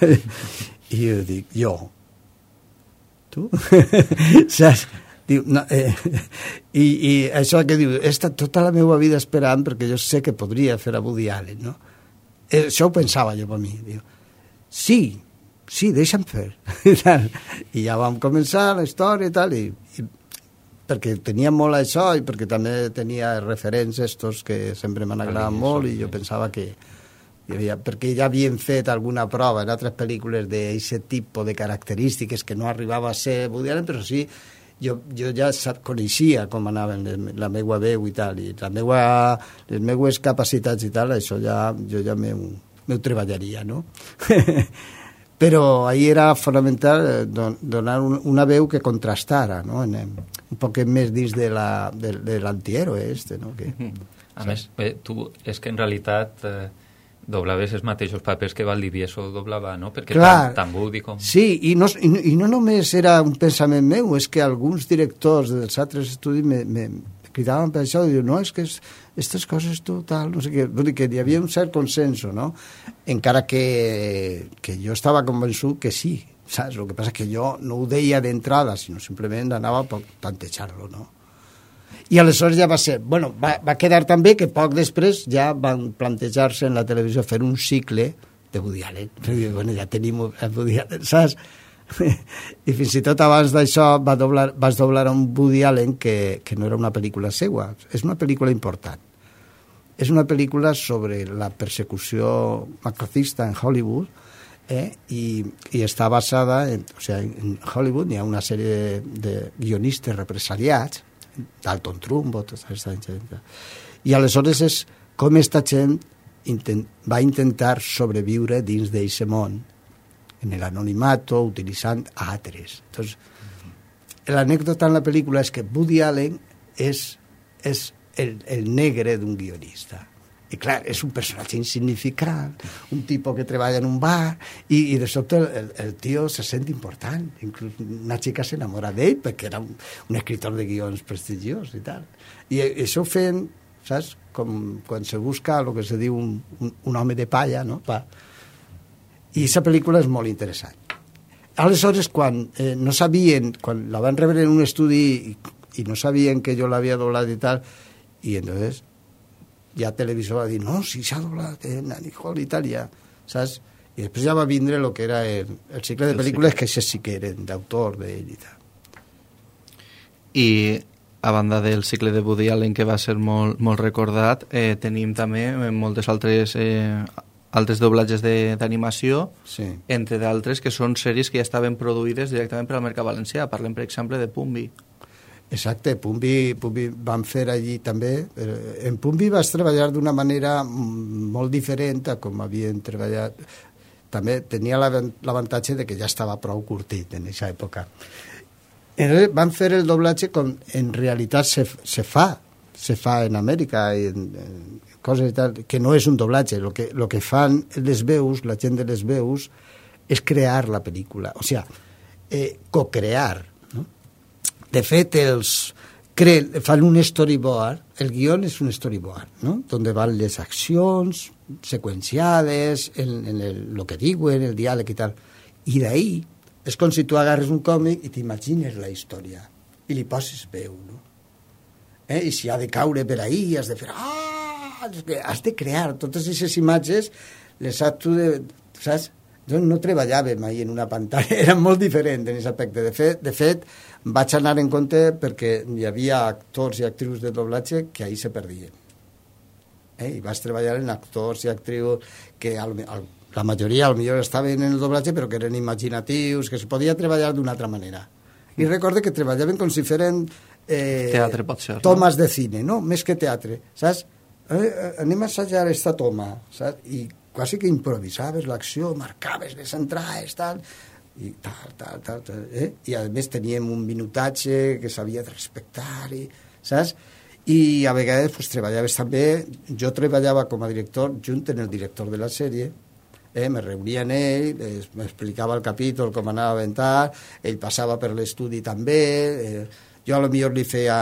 I jo dic, jo. Tu? Saps? Diu, no, eh, i, i això que diu, he estat tota la meva vida esperant perquè jo sé que podria fer a Woody Allen, no? Eh, això ho pensava jo per mi. Diu, sí, sí, deixa'm fer. I ja vam començar la història i tal, i, i perquè tenia molt això i perquè també tenia referents estos que sempre m'han agradat molt i jo pensava que hi havia, perquè ja havien fet alguna prova en altres pel·lícules d'aquest tipus de característiques que no arribava a ser Woody Allen, però sí Jo, jo ja sap, coneixia com anava la meva veu i tal, i la meua, les meues capacitats i tal, això ja, jo ja m'ho treballaria, no? Però ahir era fonamental don, donar un, una veu que contrastara, no? En, un poc més dins de l'antihéroe este, no? Que... A més, eh, tu, és que en realitat eh, doblaves els mateixos papers que Valdivieso doblava, no? Perquè Clar, tant, tant Woody com... Sí, i no, i, i no només era un pensament meu, és que alguns directors dels altres estudis me, me cridaven per això, i diuen, no, és que aquestes coses tu tal, no sé què, vull dir que hi havia un cert consenso, no? Encara que, que jo estava convençut que sí, saps? El que passa és que jo no ho deia d'entrada, sinó simplement anava per plantejar-lo, no? I aleshores ja va ser... Bueno, va, va quedar també que poc després ja van plantejar-se en la televisió fer un cicle de Woody Allen. Bueno, ja tenim el Woody Allen, saps? I fins i tot abans d'això va doblar, vas doblar un Woody Allen que, que no era una pel·lícula seua. És una pel·lícula important. És una pel·lícula sobre la persecució macrocista en Hollywood, Eh, i, i està basada en, o sigui, en Hollywood hi ha una sèrie de, de guionistes represaliats, Dalton Trumbo, tota aquesta gent, i aleshores és com aquesta gent intent, va intentar sobreviure dins d'aquest món en l'anonimato utilitzant altres. Entonces, l'anècdota en la pel·lícula és que Woody Allen és, és el, el negre d'un guionista. I clar, és un personatge insignificant, un tipus que treballa en un bar, i, i de sobte el, el, el tio se sent important. Inclús una xica s'enamora d'ell perquè era un, un escritor de guions prestigiós i tal. I això ho feien, saps, com quan se busca el que se diu un, un, un home de palla, no? Pa. I aquesta pel·lícula és molt interessant. Aleshores, quan eh, no sabien, quan la van rebre en un estudi i, i no sabien que jo l'havia doblat i tal, i entonces ja Televisor va dir, no, si s'ha doblat en Annie Hall i tal, ja, saps? I després ja va vindre el que era el, el cicle de pel·lícules que sí que eren d'autor d'ell i tal. I a banda del cicle de Woody Allen, que va ser molt, molt recordat, eh, tenim també moltes altres eh, altres doblatges d'animació, sí. Entre d'altres que són sèries que ja estaven produïdes directament per al mercat valencià. Parlem, per exemple, de Pumbi. Exacte, Pumbi, Pumbi van fer allí també. En Pumbi vas treballar d'una manera molt diferent a com havien treballat. També tenia l'avantatge de que ja estava prou curtit en aquesta època. Van fer el doblatge com en realitat se, se fa, se fa en Amèrica, i en, en coses tal, que no és un doblatge. El que, lo que fan les veus, la gent de les veus, és crear la pel·lícula. O sigui, eh, co-crear. De fet, els cre... fan un storyboard, el guion és un storyboard, no? Donde van les accions seqüenciades, en, en el, lo que diuen, el diàleg i tal. I d'ahí és com si tu agarres un còmic i t'imagines la història i li poses veu, no? Eh? I si ha de caure per ahí, has de fer... Ah! Has de crear totes aquestes imatges, les has tu de... Saps? Jo no treballava mai en una pantalla, era molt diferent en aquest aspecte. De fet, de fet, vaig anar en compte perquè hi havia actors i actrius de doblatge que ahir se perdien. Eh? I vaig treballar en actors i actrius que al, al, la majoria potser estaven en el doblatge però que eren imaginatius, que es podia treballar d'una altra manera. I recorde que treballaven com si feren eh, teatre, pot ser, tomes no? de cine, no? Més que teatre, saps? Eh, anem a assajar esta toma, saps? I quasi que improvisaves l'acció, marcaves les entrades, tal, i tal, tal, tal, tal eh? I a més teníem un minutatge que s'havia de respectar, i, saps? I a vegades pues, treballaves també, jo treballava com a director junt amb el director de la sèrie, eh? Me reunia amb ell, m'explicava el capítol, com anava a aventar, ell passava per l'estudi també, eh? Jo a lo millor li feia...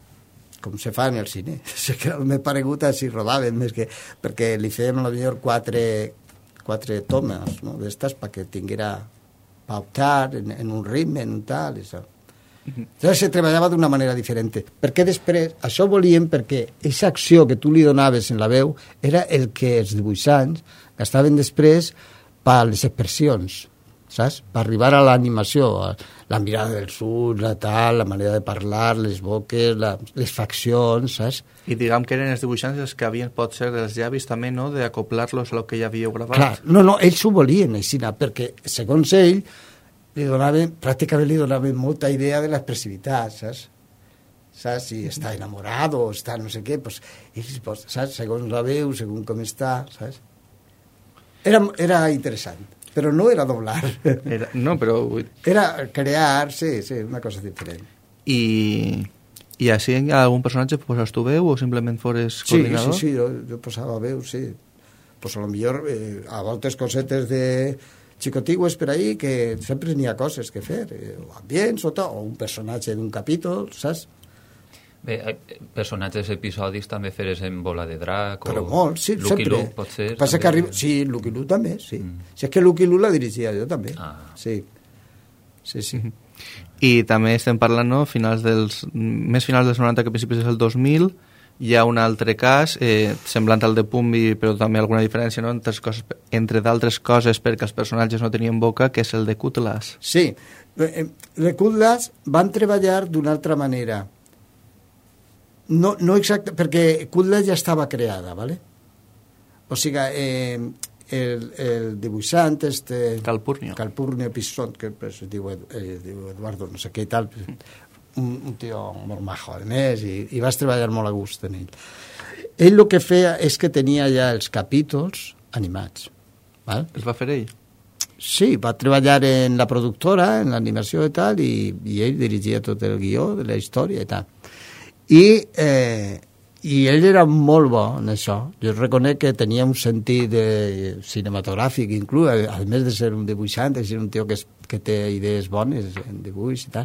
com se fa en el cine. Sé que m'he paregut així rodaven, més que, perquè li fèiem a lo millor quatre, quatre tomes, no?, d'estes perquè tinguera pa optar en, en un ritme, en un tal, això. Llavors se treballava d'una manera diferent. Perquè després, això volíem perquè aquesta acció que tu li donaves en la veu era el que els dibuixants gastaven després per les expressions, saps? Per arribar a l'animació, la mirada dels ulls, la tal, la manera de parlar, les boques, la, les faccions, saps? I diguem que eren els dibuixants els que havien, pot ser, dels llavis també, no?, d'acoplar-los a lo que ja havíeu gravat. Clar, no, no, ells ho volien, així, perquè, segons ell, li donaven, pràcticament li donaven molta idea de l'expressivitat, saps? Saps? Si està enamorat o està no sé què, doncs, ells, saps? Segons la veu, segons com està, saps? Era, era interessant. Però no era doblar. Era, no, però... Era crear, sí, sí, una cosa diferent. I, I així hi ha algun personatge poses tu veu o simplement fores Sí, coordinador? sí, sí, jo, jo posava veu, sí. Pues a lo millor eh, a voltes cosetes de xicotigües per ahí que sempre n'hi ha coses que fer, eh, o ambients o tot, o un personatge d'un capítol, saps? Bé, eh, personatges episodis també feres en Bola de Drac Però o molt, sí, Lucky sempre. Luke, pot ser. Passa també. que arriba... Sí, Lucky Luke també, sí. Mm. Si és que Lucky Luke la dirigia jo també, Ah. sí. Sí, sí. I també estem parlant, no?, finals dels, més finals dels noranta que principis del dos mil. Hi ha un altre cas, eh, semblant al de Pumbi, però també alguna diferència, no?, entre, coses, entre d'altres coses perquè els personatges no tenien boca, que és el de Cutlass. Sí, eh, de Cutlass van treballar d'una altra manera. No, no exacte, perquè Cutlass ja estava creada, ¿vale? O sigui, eh, el, el dibuixant, este... Calpurnio. Calpurnio Pisson, que pues, es, diu, eh, es diu Eduardo, no sé què i tal, un, un tio molt majo, a més, i, i vas treballar molt a gust en ell. Ell el que feia és que tenia ja els capítols animats, val? Els va fer ell? Sí, va treballar en la productora, en l'animació i tal, i, i ell dirigia tot el guió de la història i tal. I, eh, i ell era molt bo en això. Jo reconec que tenia un sentit eh, cinematogràfic, inclús, a, a més de ser un dibuixant, de ser un tio que, es, que té idees bones en dibuix i tal,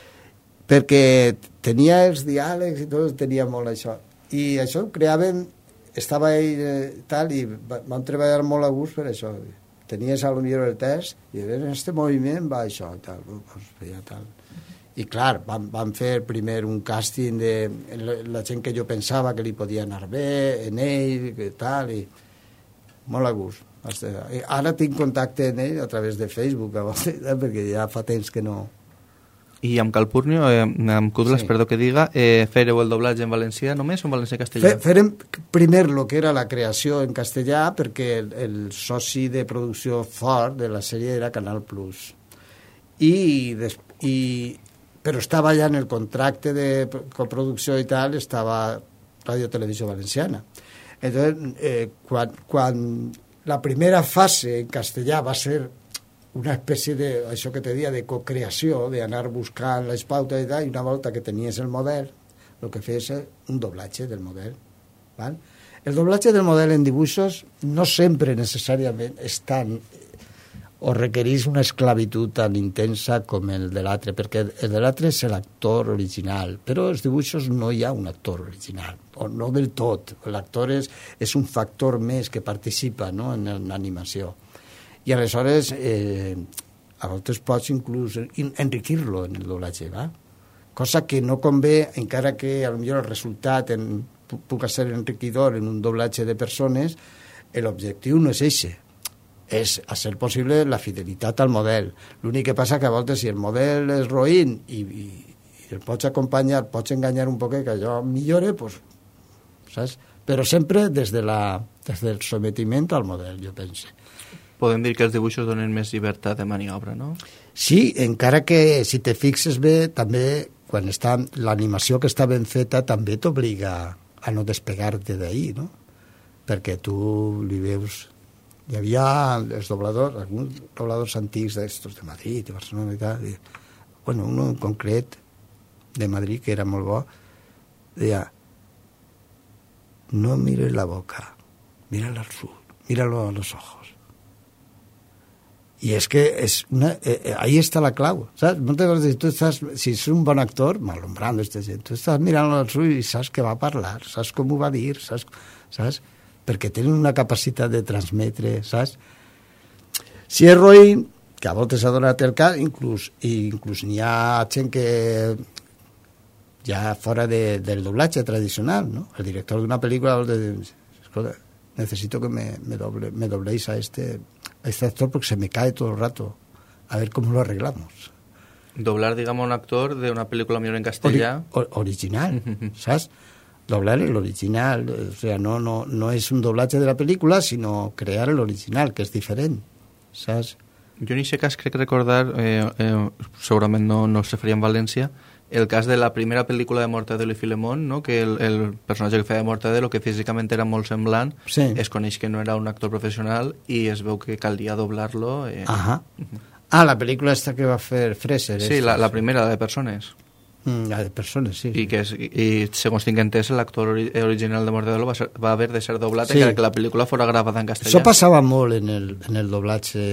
perquè tenia els diàlegs i tot, tenia molt això. I això ho creaven, estava ell eh, tal, i vam treballar molt a gust per això. Tenies a lo millor el test, i en este moviment va això, tal, doncs feia tal. I clar, vam, vam fer primer un càsting de la, la gent que jo pensava que li podia anar bé, en ell, que tal, i molt a gust. Ara tinc contacte amb ell a través de Facebook, a vegades, perquè ja fa temps que no... I amb Calpurnio, eh, amb Cutlass, sí. Perdó que diga, eh, fereu el doblatge en valencià només o en valencià i castellà? Fe, ferem primer el que era la creació en castellà, perquè el, el soci de producció fort de la sèrie era Canal Plus. I, des, i, però estava ja en el contracte de coproducció i tal, estava Radio Televisió Valenciana. Entonces, eh, quan, quan la primera fase en castellà va ser una espècie de, això que te dia, de cocreació, d'anar buscant les pautes i tal, i una volta que tenies el model, el que feies és un doblatge del model. Val? El doblatge del model en dibuixos no sempre necessàriament és tan o requereix una esclavitud tan intensa com el de l'altre, perquè el de l'altre és l'actor original, però als dibuixos no hi ha un actor original, o no del tot. L'actor és, és un factor més que participa, no?, en l'animació. I aleshores, eh, a voltes pots inclús enriquir-lo en el doblatge, va? Cosa que no convé, encara que a lo millor el resultat en, puc ser enriquidor en un doblatge de persones, l'objectiu no és eixe, és, a ser possible, la fidelitat al model. L'únic que passa que a voltes, si el model és roïn i, i, i el pots acompanyar, pots enganyar un poquet que allò millore, pues, saps? Però sempre des, de la, des del sometiment al model, jo penso. Podem dir que els dibuixos donen més llibertat de maniobra, no? Sí, encara que si te fixes bé, també quan està l'animació que està ben feta també t'obliga a no despegar-te d'ahir, no? Perquè tu li veus... Hi havia els dobladors, alguns dobladors antics d'estos de Madrid, de Barcelona i tal, i, bueno, un en concret de Madrid, que era molt bo, deia, no mires la boca, míralo al sur, míralo a los ojos. Y es que es una, eh, ahí está la clau, ¿sabes? Moltes vegades tu estàs, si és un bon actor, malombrando este gent, tu estàs mirant al sud i saps què va parlar, saps com ho va dir, saps, saps? Perquè tenen una capacitat de transmetre, saps? Si és roïn, que a voltes ha donat el cas, inclús, inclús n'hi ha gent que ja fora de, del doblatge tradicional, ¿no? El director d'una pel·lícula diu, escolta, necesito que me, me, doble, me dobléis a este... a este actor porque se me cae todo el rato. A ver cómo lo arreglamos. Doblar, digamos, a un actor de una película mejor en castellà. Ori original, ¿sabes? Doblar el original. O sea, no, no, no es un doblaje de la película, sino crear el original, que es diferente, ¿sabes? Jo en aquest cas crec recordar, eh, eh, segurament no, no es referia en València, el cas de la primera pel·lícula de Mortadelo i Filemón, no? Que el, el personatge que feia Mortadelo, que físicament era molt semblant, sí. Es coneix que no era un actor professional i es veu que calia doblar-lo. Eh. Ajá. Ah, la pel·lícula esta que va fer Freser. Sí, la, la primera, la de Persones. Mm, de persones, sí. I, que és, i segons tinc entès, l'actor ori original de Mordedolo va, ser, va haver de ser doblat sí. encara que la pel·lícula fora gravada en castellà. Això passava molt en el, en el doblatge.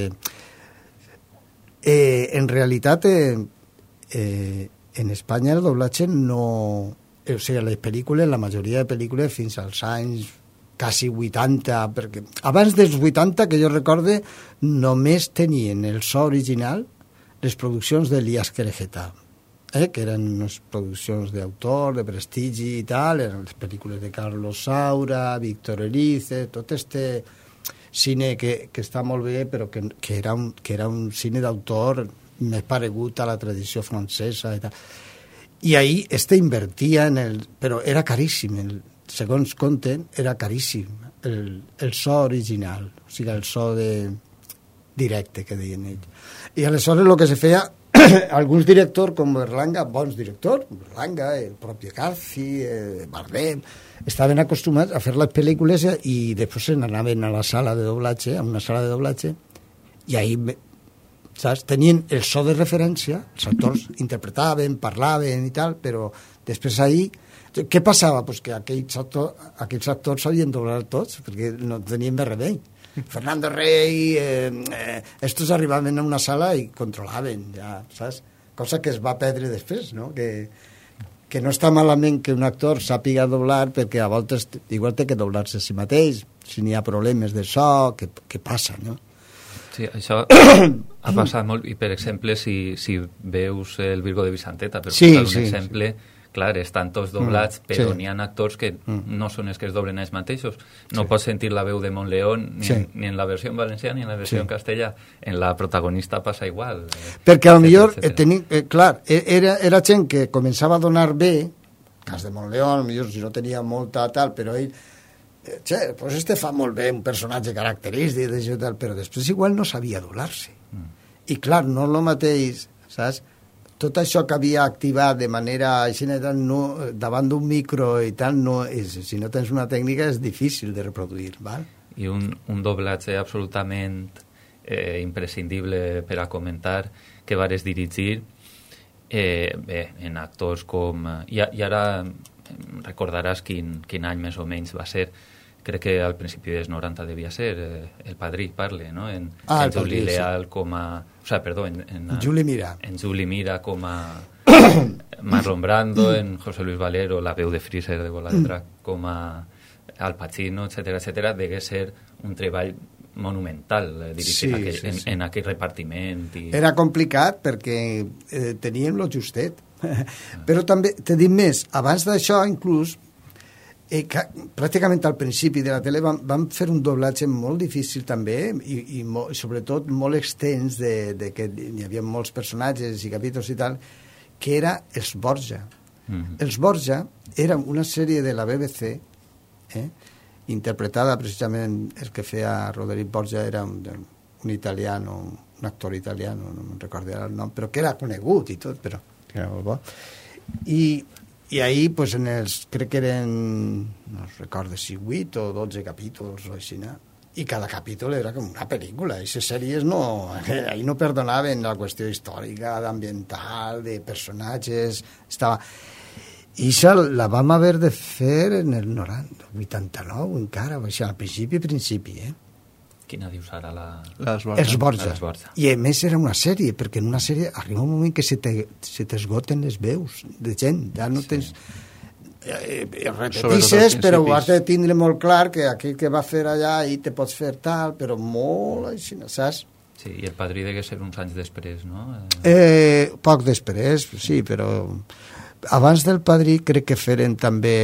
Eh, en realitat, eh, eh, en Espanya el doblatge no... O sigui, les pel·lícules, la majoria de pel·lícules, fins als anys quasi vuitanta, perquè abans dels vuitanta, que jo recorde, només tenien el so original les produccions d'Elias Querejeta, eh, que eren unes produccions d'autor, de prestigi i tal, eren les pel·lícules de Carlos Saura, Víctor Erice, tot este cine que, que està molt bé, però que, que, era un, que era un cine d'autor més paregut a la tradició francesa i tal. I ahí este invertia en el... Però era caríssim, el, segons conten, era caríssim el, el so original, o sigui, el so de directe que deien ells. I aleshores el que se feia, alguns directors com Berlanga, bons directors, Berlanga, el propi Garci, eh, Bardem, estaven acostumats a fer les pel·lícules i després se n'anaven a la sala de doblatge, a una sala de doblatge, i ahí... Saps? Tenien el so de referència, els actors interpretaven, parlaven i tal, però després ahí... Què passava? Pues que aquells, actor, aquells actors s'havien doblat tots, perquè no tenien més remei. Fernando Rey, eh, eh, estos arribaven a una sala i controlaven, ja, saps? Cosa que es va perdre després, no? Que, que no està malament que un actor sàpiga doblar, perquè a voltes igual té que doblar-se a si mateix, si n'hi ha problemes de so, que, que passa, no? Sí, això ha passat molt, i per exemple, si, si veus el Virgo de Vicenteta, per sí, posar un sí, exemple, sí. clar, estan tots doblats, mm, però sí. N'hi ha actors que mm. no són els que es doblen ells mateixos. No sí. Pots sentir la veu de Montleón ni, sí. en, ni en la versió en valencià ni en la versió sí. en castellà. En la protagonista passa igual. Eh, Perquè a lo millor, eh, teni, eh, clar, era, era gent que començava a donar bé, cas de Montleón, millor si no tenia molta tal, però ell... Che, pues este fa molt bé un personatge característic, però després igual no sabia doblar-se. Mm. I clar, no el mateix, saps? Tot això que havia activat de manera així, no, davant d'un micro i tal, no és, si no tens una tècnica és difícil de reproduir, val? I un, un doblatge absolutament eh, imprescindible per a comentar que vares dirigir eh, bé, en actors com... I, i ara recordaràs quin, quin any més o menys va ser. Crec que al principi dels noranta devia ser eh, el Padrí, parle, no? En, ah, en Juli Padrí, Leal sí. com a... O sea, perdó, en, en, Juli Mira. En Juli Mira com a Marlon Brando, en José Luis Valero, la veu de Freezer de Bola de Drac, com a Al Pacino, etcètera, etcètera, degué ser un treball monumental eh, dirigir sí, aquell, sí, en, sí. en aquell repartiment. I... Era complicat perquè eh, teníem lo justet. Però també, te dic més, abans d'això, inclús, eh, que, pràcticament al principi de la tele vam, vam fer un doblatge molt difícil també i, i, mo, i sobretot molt extens de, de que hi havia molts personatges i capítols i tal, que era els Borja. Mm-hmm. Els Borja era una sèrie de la B B C eh, interpretada precisament, el que feia Roderick Borja era un, un italiano, un actor italiano, no me'n recordaré el nom, però que era conegut i tot, però que era molt bo. I I ahir, pues, en els, crec que eren, no recordo si vuit o dotze capítols o així, no? I cada capítol era com una pel·lícula. I les sèries no, ahir no perdonaven la qüestió històrica, d'ambiental, de personatges, estava... I això la vam haver de fer en el noranta, vuitanta-nou encara, o sigui, al principi, principi, eh? Quina dius ara? La... Les Borja. Els Borja. Les Borja. I a més era una sèrie, perquè en una sèrie arriba un moment que se t'esgoten les veus de gent, ja no tens... Eh, eh, repetisses, però ho has de tindre molt clar que aquell que va fer allà i te pots fer tal, però molt així, saps? Sí, i el Padrí degué ser uns anys després, no? Eh, poc després, sí, però abans del Padrí crec que feren també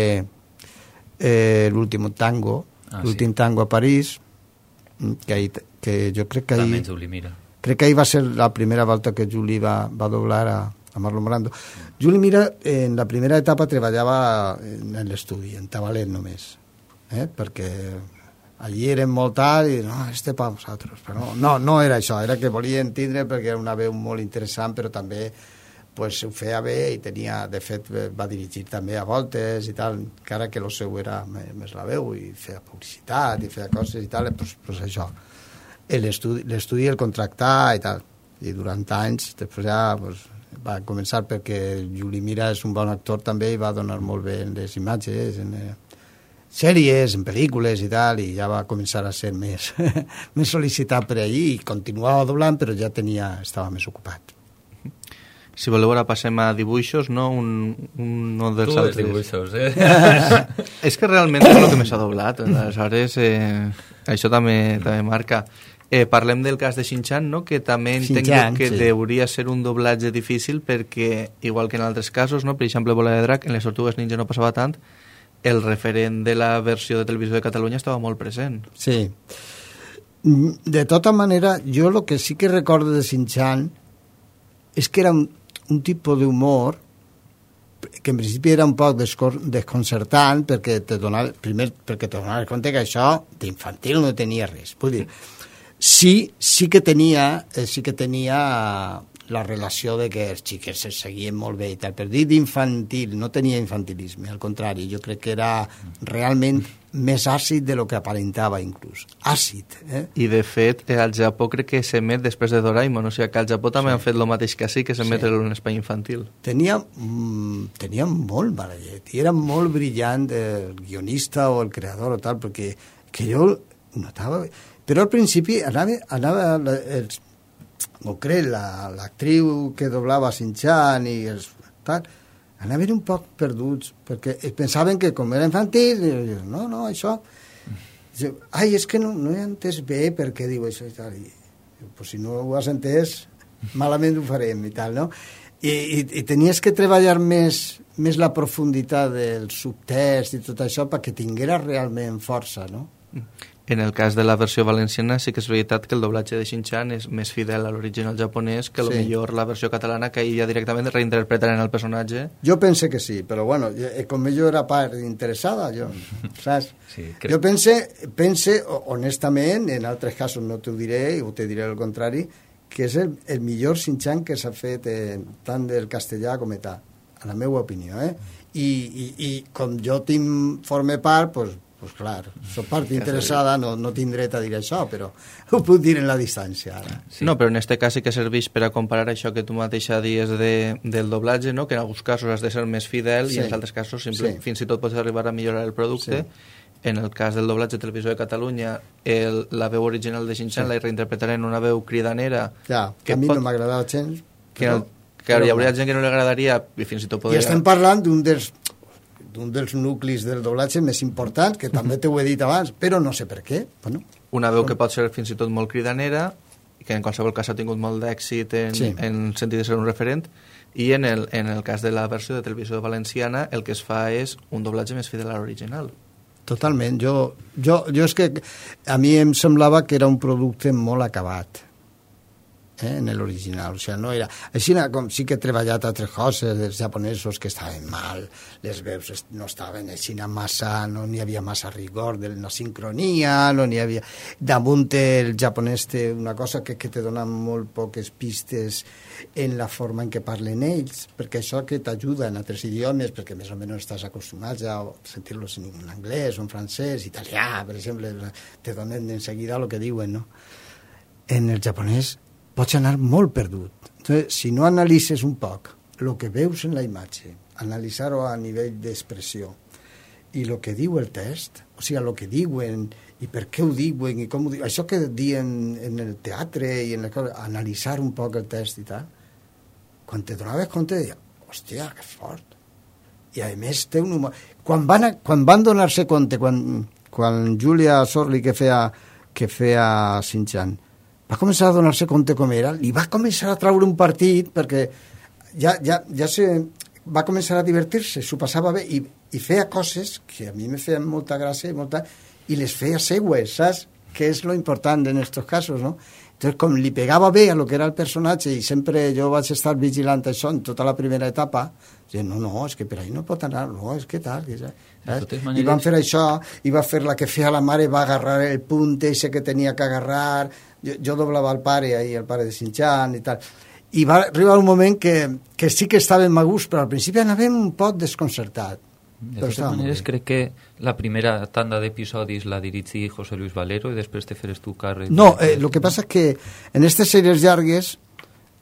eh, l'últim tango, ah, l'últim sí. tango a París, que, ahí, que jo crec que ahí, també Juli Mira. Crec que ahí va ser la primera volta que Juli va, va doblar a, a Marlon Brando. Mm. Juli Mira en la primera etapa treballava en l'estudi, en tabalet només, eh? Perquè allí eren molt tard i no, este pa nosaltres, però no, no, no era això, era que volien tindre perquè era una veu molt interessant, però també pues, ho feia bé i tenia, de fet va dirigir també a voltes i tal, encara que el seu era més la veu i feia publicitat i feia coses i tal, pues, pues això l'estudi el contractar i tal, i durant anys després ja pues, Va començar perquè Juli Mira és un bon actor també i va donar molt bé en les imatges, en eh, sèries, en pel·lícules i tal, i ja va començar a ser més, més sol·licitat per allí i continuava doblant, però ja tenia, estava més ocupat. Si voleu, ara passem a dibuixos, no? Un, un dels tu altres. Tu dibuixos, eh? És que realment és el que més ha doblat. Aleshores, eh, això també, també marca. Eh, parlem del cas de Shin-Chan, no? Que també entenc que sí. Hauria ser un doblatge difícil perquè, igual que en altres casos, no? Per exemple, Bola de Drac, en les Tortugues Ninja no passava tant, el referent de la versió de Televisió de Catalunya estava molt present. Sí. De tota manera, jo el que sí que recordo de Shin-Chan és que era un, un tipus d'humor que en principi era un poc desconcertant perquè te donava, primer perquè te donaves compte que això d'infantil no tenia res. Vull dir, sí, sí que tenia, eh, sí que tenia la relació de que els xiquets se seguien molt bé i tal, però dir d'infantil no tenia infantilisme, al contrari, jo crec que era realment més àcid de lo que aparentava inclús. Àcid, eh? I de fet, al Japó crec que s'emet després de Doraemon, o sigui que al Japó també sí. Han fet el mateix que sí, que s'emet sí. En un espai infantil. Tenia, mm, tenia molt barallet, i era molt brillant el guionista o el creador o tal, perquè que jo notava... Però al principi anava... anava els, o crec, l'actriu la, que doblava Shin-Chan i els... tal, anaven un poc perduts, perquè pensaven que com era infantil, no, no, això... Ai, és que no, no he entès bé per què diu això i tal. I, pues si no ho has entès, malament ho farem i tal, no? I, i, i tenies que treballar més, més la profunditat del subtext i tot això perquè tinguera realment força, no? En el cas de la versió valenciana sí que és veritat que el doblatge de Shin-Chan és més fidel a l'original japonès que sí. Millor la versió catalana, que ja directament reinterpretaren el personatge. Jo pense que sí, però bueno, com jo era part interessada, jo, saps? Sí, crec... Jo pense, pense, honestament, en altres casos no t'ho diré, o te diré el contrari, que és el, el millor Shin-Chan que s'ha fet eh, tant del castellà com età, a la meva opinió, eh? I, i, i com jo tinc, forme part, doncs, pues clar, soc part interessada, no, no tinc dret a dir això, però ho puc dir en la distància ara. Sí. No, però en este cas sí que serveix per a comparar això que tu mateixa dies de, del doblatge, no? Que en alguns casos has de ser més fidel sí. I en altres casos simple, sí. Fins i tot pots arribar a millorar el producte. Sí. En el cas del doblatge de Televisió de Catalunya, el, la veu original de Shin-Chan sí. La reinterpretarà en una veu cridanera. Ja, que a mi pot, no m'agradava gens. Que, però, que però, hi hauria gent que no li agradaria i fins i tot podria... I estem parlant d'un dels... d'un dels nuclis del doblatge més importants, que també t'ho he dit abans, però no sé per què. Bueno, una veu que pot ser fins i tot molt cridanera, que en qualsevol cas ha tingut molt d'èxit en, sí. En sentit de ser un referent, i en el, en el cas de la versió de Televisió valenciana el que es fa és un doblatge més fidel a l'original. Totalment. Jo, jo, jo és que a mi em semblava que era un producte molt acabat. Eh, en l'original, o sigui, no era... Així com sí que he treballat altres coses dels japonesos que estaven mal, les veus no estaven així massa, no n'hi havia massa rigor de la sincronia, no n'hi havia... Damunt el japonès té una cosa que, que te dona molt poques pistes en la forma en què parlen ells, perquè això que t'ajuda en altres idiomes, perquè més o menys estàs acostumat a sentir-los en anglès o en francès, italià, per exemple, te donen en seguida el que diuen, no? En el japonès pots anar molt perdut. Entonces, si no analitzes un poc el que veus en la imatge, analitzar-ho a nivell d'expressió, i el que diu el text, o sigui, el que diuen, i per què ho diuen, i com ho diuen, això que diuen en el teatre, i en les coses, analitzar un poc el text i tal, quan te donaves compte, deia, hòstia, que fort. I a més té un humor... Quan van, a, quan van donar-se compte, quan, quan Julia Sorli que feia, que feia Shin-Chan, va començar a donar-se compte com era, li va començar a traure un partit perquè ja, ja, ja se, va començar a divertir-se, s'ho passava bé i, i feia coses que a mi me feien molta gràcia i, molta, i les feia seues, saps? Que és lo important en aquests casos, no? Entonces, com li pegava bé a lo que era el personatge i sempre jo vaig estar vigilant això en tota la primera etapa, dic, no, no, és que per ahí no pot anar, no, és que tal, que saps? Maneres... I van fer això, i va fer la que feia la mare, va agarrar el punt ese que tenia que agarrar, jo, jo doblava el pare ahí, el pare de Shin-Chan i tal, i va arribar un moment que, que sí que estàvem a gust, però al principi anàvem un poc desconcertat. De totes maneres, crec que la primera tanda d'episodis la dirigí José Luis Valero i després te feres tu càrrec... No, eh, el que passa és que en aquestes sèries llargues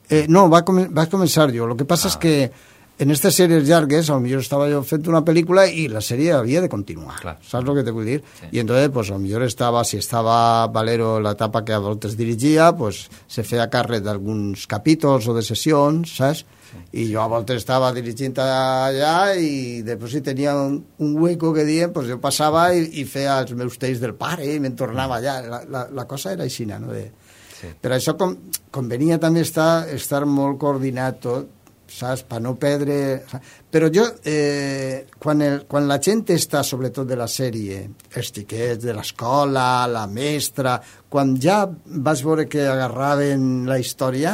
Eh, no, va com vaig començar jo. El que passa ah. és que en aquestes sèries llargues, potser estava jo fent una pel·lícula i la sèrie havia de continuar. Clar. Saps el que te vull dir? Sí. I entonces, pues, potser estava, si estava Valero l'etapa que a voltes dirigia, pues, se feia càrrec d'alguns capítols o de sessions, saps? Sí. I jo a voltes estava dirigint allà i després si tenia un, un hueco que diem, pues, jo passava i, i feia els meus tells del pare i me'n tornava allà. La, la, la cosa era així, no? De... Sí. Per això com, convenia també estar, estar molt coordinat tot, saps, per no perdre... Però jo, eh, quan, el, quan la gent està, sobretot de la sèrie, els xiquets de l'escola, la mestra, quan ja vas veure que agarraven la història,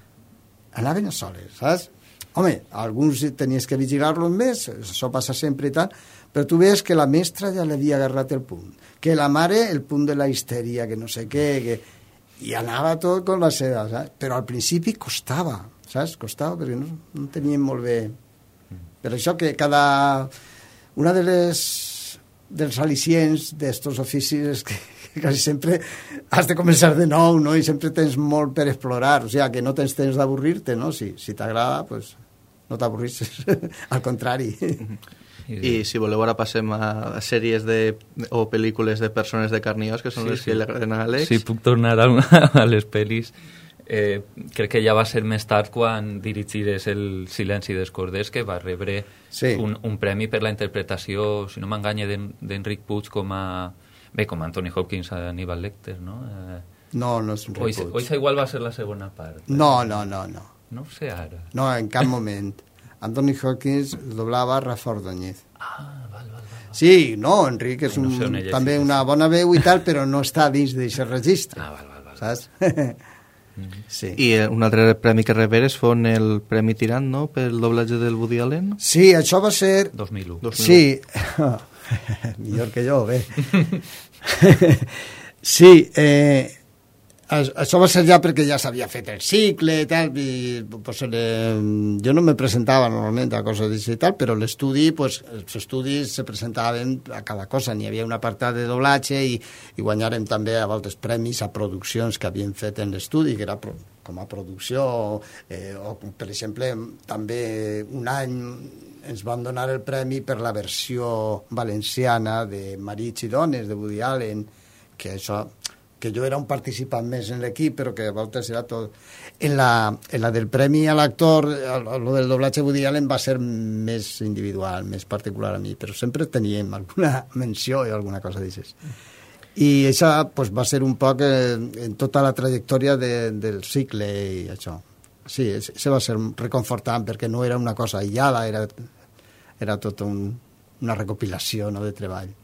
anaven a soles, saps? Home, alguns tenies que vigilar-los més, això passa sempre i tal, però tu veus que la mestra ja l'havia agarrat el punt, que la mare el punt de la histèria, que no sé què, que... i anava tot con la seva, saps? Però al principi costava, saps? Costava perquè no, no teníem molt bé... Per això que cada... Una de les dels al·licients d'estos oficis és que quasi sempre has de començar de nou, no? I sempre tens molt per explorar, o sigui, que no tens temps d'avorrir-te, no? Si, si t'agrada, pues, no t'avorrisses, al contrari. I si voleu ara passem a sèries de, o pel·lícules de persones de carn i os, que són sí, les sí. que li agraden a Àlex. Sí, puc tornar a, a les pel·lis. Eh, crec que ja va ser més tard quan dirigires El silenci dels corders, que va rebre sí. un, un premi per la interpretació, si no m'enganya, d'Enric Puig com a... Bé, com Anthony Hopkins a Aníbal Lecter, no? Eh, no, no és Enric Puig. Oiza igual va ser la segona part. No, no, no, no. No ho sé ara. No, en cap moment. Anthony Hopkins doblava Rafa Ordóñez. Ah, val, val, val. Sí, no, Enric és Ai, no un, sé també una bona veu i tal, però no està dins d'aquest registre. Ah, val, val, val. Saps? Mm-hmm. Sí. I un altre premi que reberes fon el Premi Tirant, no?, pel doblatge del Woody Allen. Sí, això va ser... dos mil u. Sí, oh, millor que jo, bé. Sí, eh, això va ser ja perquè ja s'havia fet el cicle i tal, i pues, eh, jo no me presentava normalment a coses d'això i tal, però l'estudi, pues, els estudis se presentaven a cada cosa, n'hi havia un apartat de doblatge i, i guanyàrem també a voltes premis a produccions que havien fet en l'estudi, que era pro, com a producció, eh, o per exemple, també un any ens van donar el premi per la versió valenciana de Marits i dones, de Woody Allen, que això... que jo era un participant més en l'equip, però que a voltes era tot... En la, en la del premi a l'actor, el del doblatge Woody Allen va ser més individual, més particular a mi, però sempre teníem alguna menció i alguna cosa d'això. I això pues, va ser un poc eh, en tota la trajectòria de, del cicle i això. Sí, això va ser reconfortant, perquè no era una cosa aïllada, era, era tota un, una recopilació, no, de treball.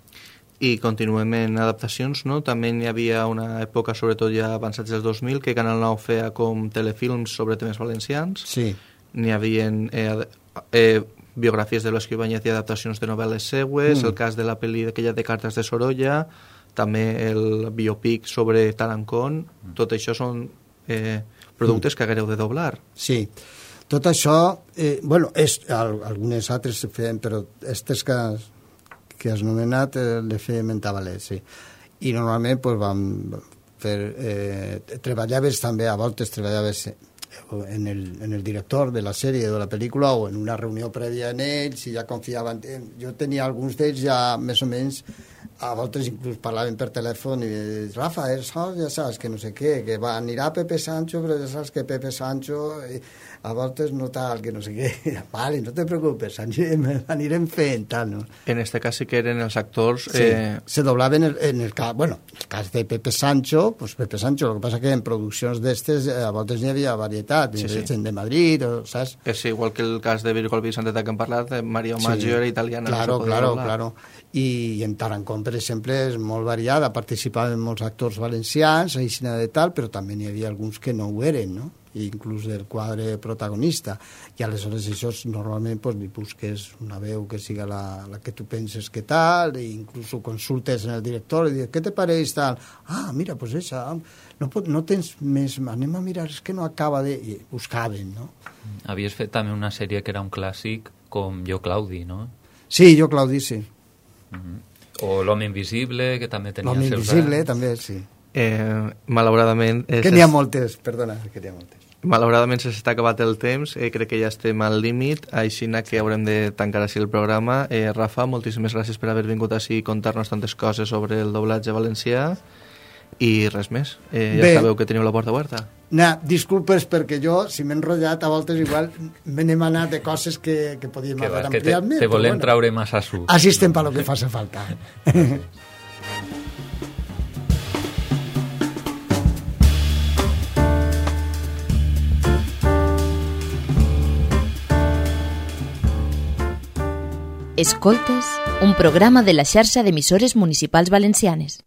I continuem en adaptacions, no? També hi havia una època, sobretot ja avançats dels dos mil, que Canal nou feia com telefilms sobre temes valencians. Sí. N'hi havia eh, eh, biografies de l'Escriu Ibáñez i adaptacions de novel·les seues, mm. el cas de la pel·li aquella de Cartes de Sorolla, també el biopic sobre Tarancón, mm. tot això són eh, productes mm. que haguereu de doblar. Sí. Tot això, eh, bueno, és, algunes altres se feien, però aquestes que... que has nomenat, eh, le fèiem en Tabalet, sí. I normalment pues, vam fer... Eh, treballaves també, a voltes treballaves en el, en el director de la sèrie o de la pel·lícula o en una reunió prèvia en ells i ja confiaven... Jo tenia alguns d'ells ja més o menys, a voltes inclús parlaven per telèfon i Rafa, això ja saps que no sé què, que va, anirà Pepe Sancho, però ja saps que Pepe Sancho... I, a voltes no tal, que no sé què, vale, no te preocupes, anirem, anirem fent, tal, no? En este cas sí que eren els actors... Sí, eh... se doblaven en el, en el cas, bueno, el cas de Pepe Sancho, pues Pepe Sancho, el que passa que en produccions d'estes a voltes n'hi havia varietat, sí, sí. Gent de Madrid, o, saps? És igual que el cas de Virgol Vicenteta que hem parlat, Mario sí. Maggio era italiana. Claro, no claro, doblar. Claro. I, I en Tarancón, per exemple, és molt variada, participaven molts actors valencians, aixina de tal, però també n'hi havia alguns que no ho eren, no? Inclús del quadre protagonista, i aleshores això normalment pues, li busques una veu que siga la, la que tu penses que tal, i inclús ho consultes en el director i dius, què te pareix tal? Ah, mira, pues això, no, pot, no tens més, anem a mirar, és que no acaba de... I buscaven, no? Havies fet també una sèrie que era un clàssic com Jo Claudi, no? Sí, Jo Claudi, sí. Uh-huh. O L'Home Invisible, que també tenia L'Home els seus Invisible, anys. també, sí. Eh, malauradament... Que n'hi ha moltes, perdona, que n'hi ha moltes. malauradament s'està acabat el temps, eh, crec que ja estem al límit, així que haurem de tancar així el programa. Eh, Rafa, moltíssimes gràcies per haver vingut així i contar-nos tantes coses sobre el doblatge valencià i res més. Eh, ja Bé. sabeu que teniu la porta oberta. Na, disculpes perquè jo, si m'he enrotllat, a voltes igual me n'he manat de coses que, que podíem Que, haver vas, que te, ampliat més. te però volem bueno, traure massa su. Així estem per lo que faci falta. Escoltes, un programa de la xarxa d'emissores municipals valencianes.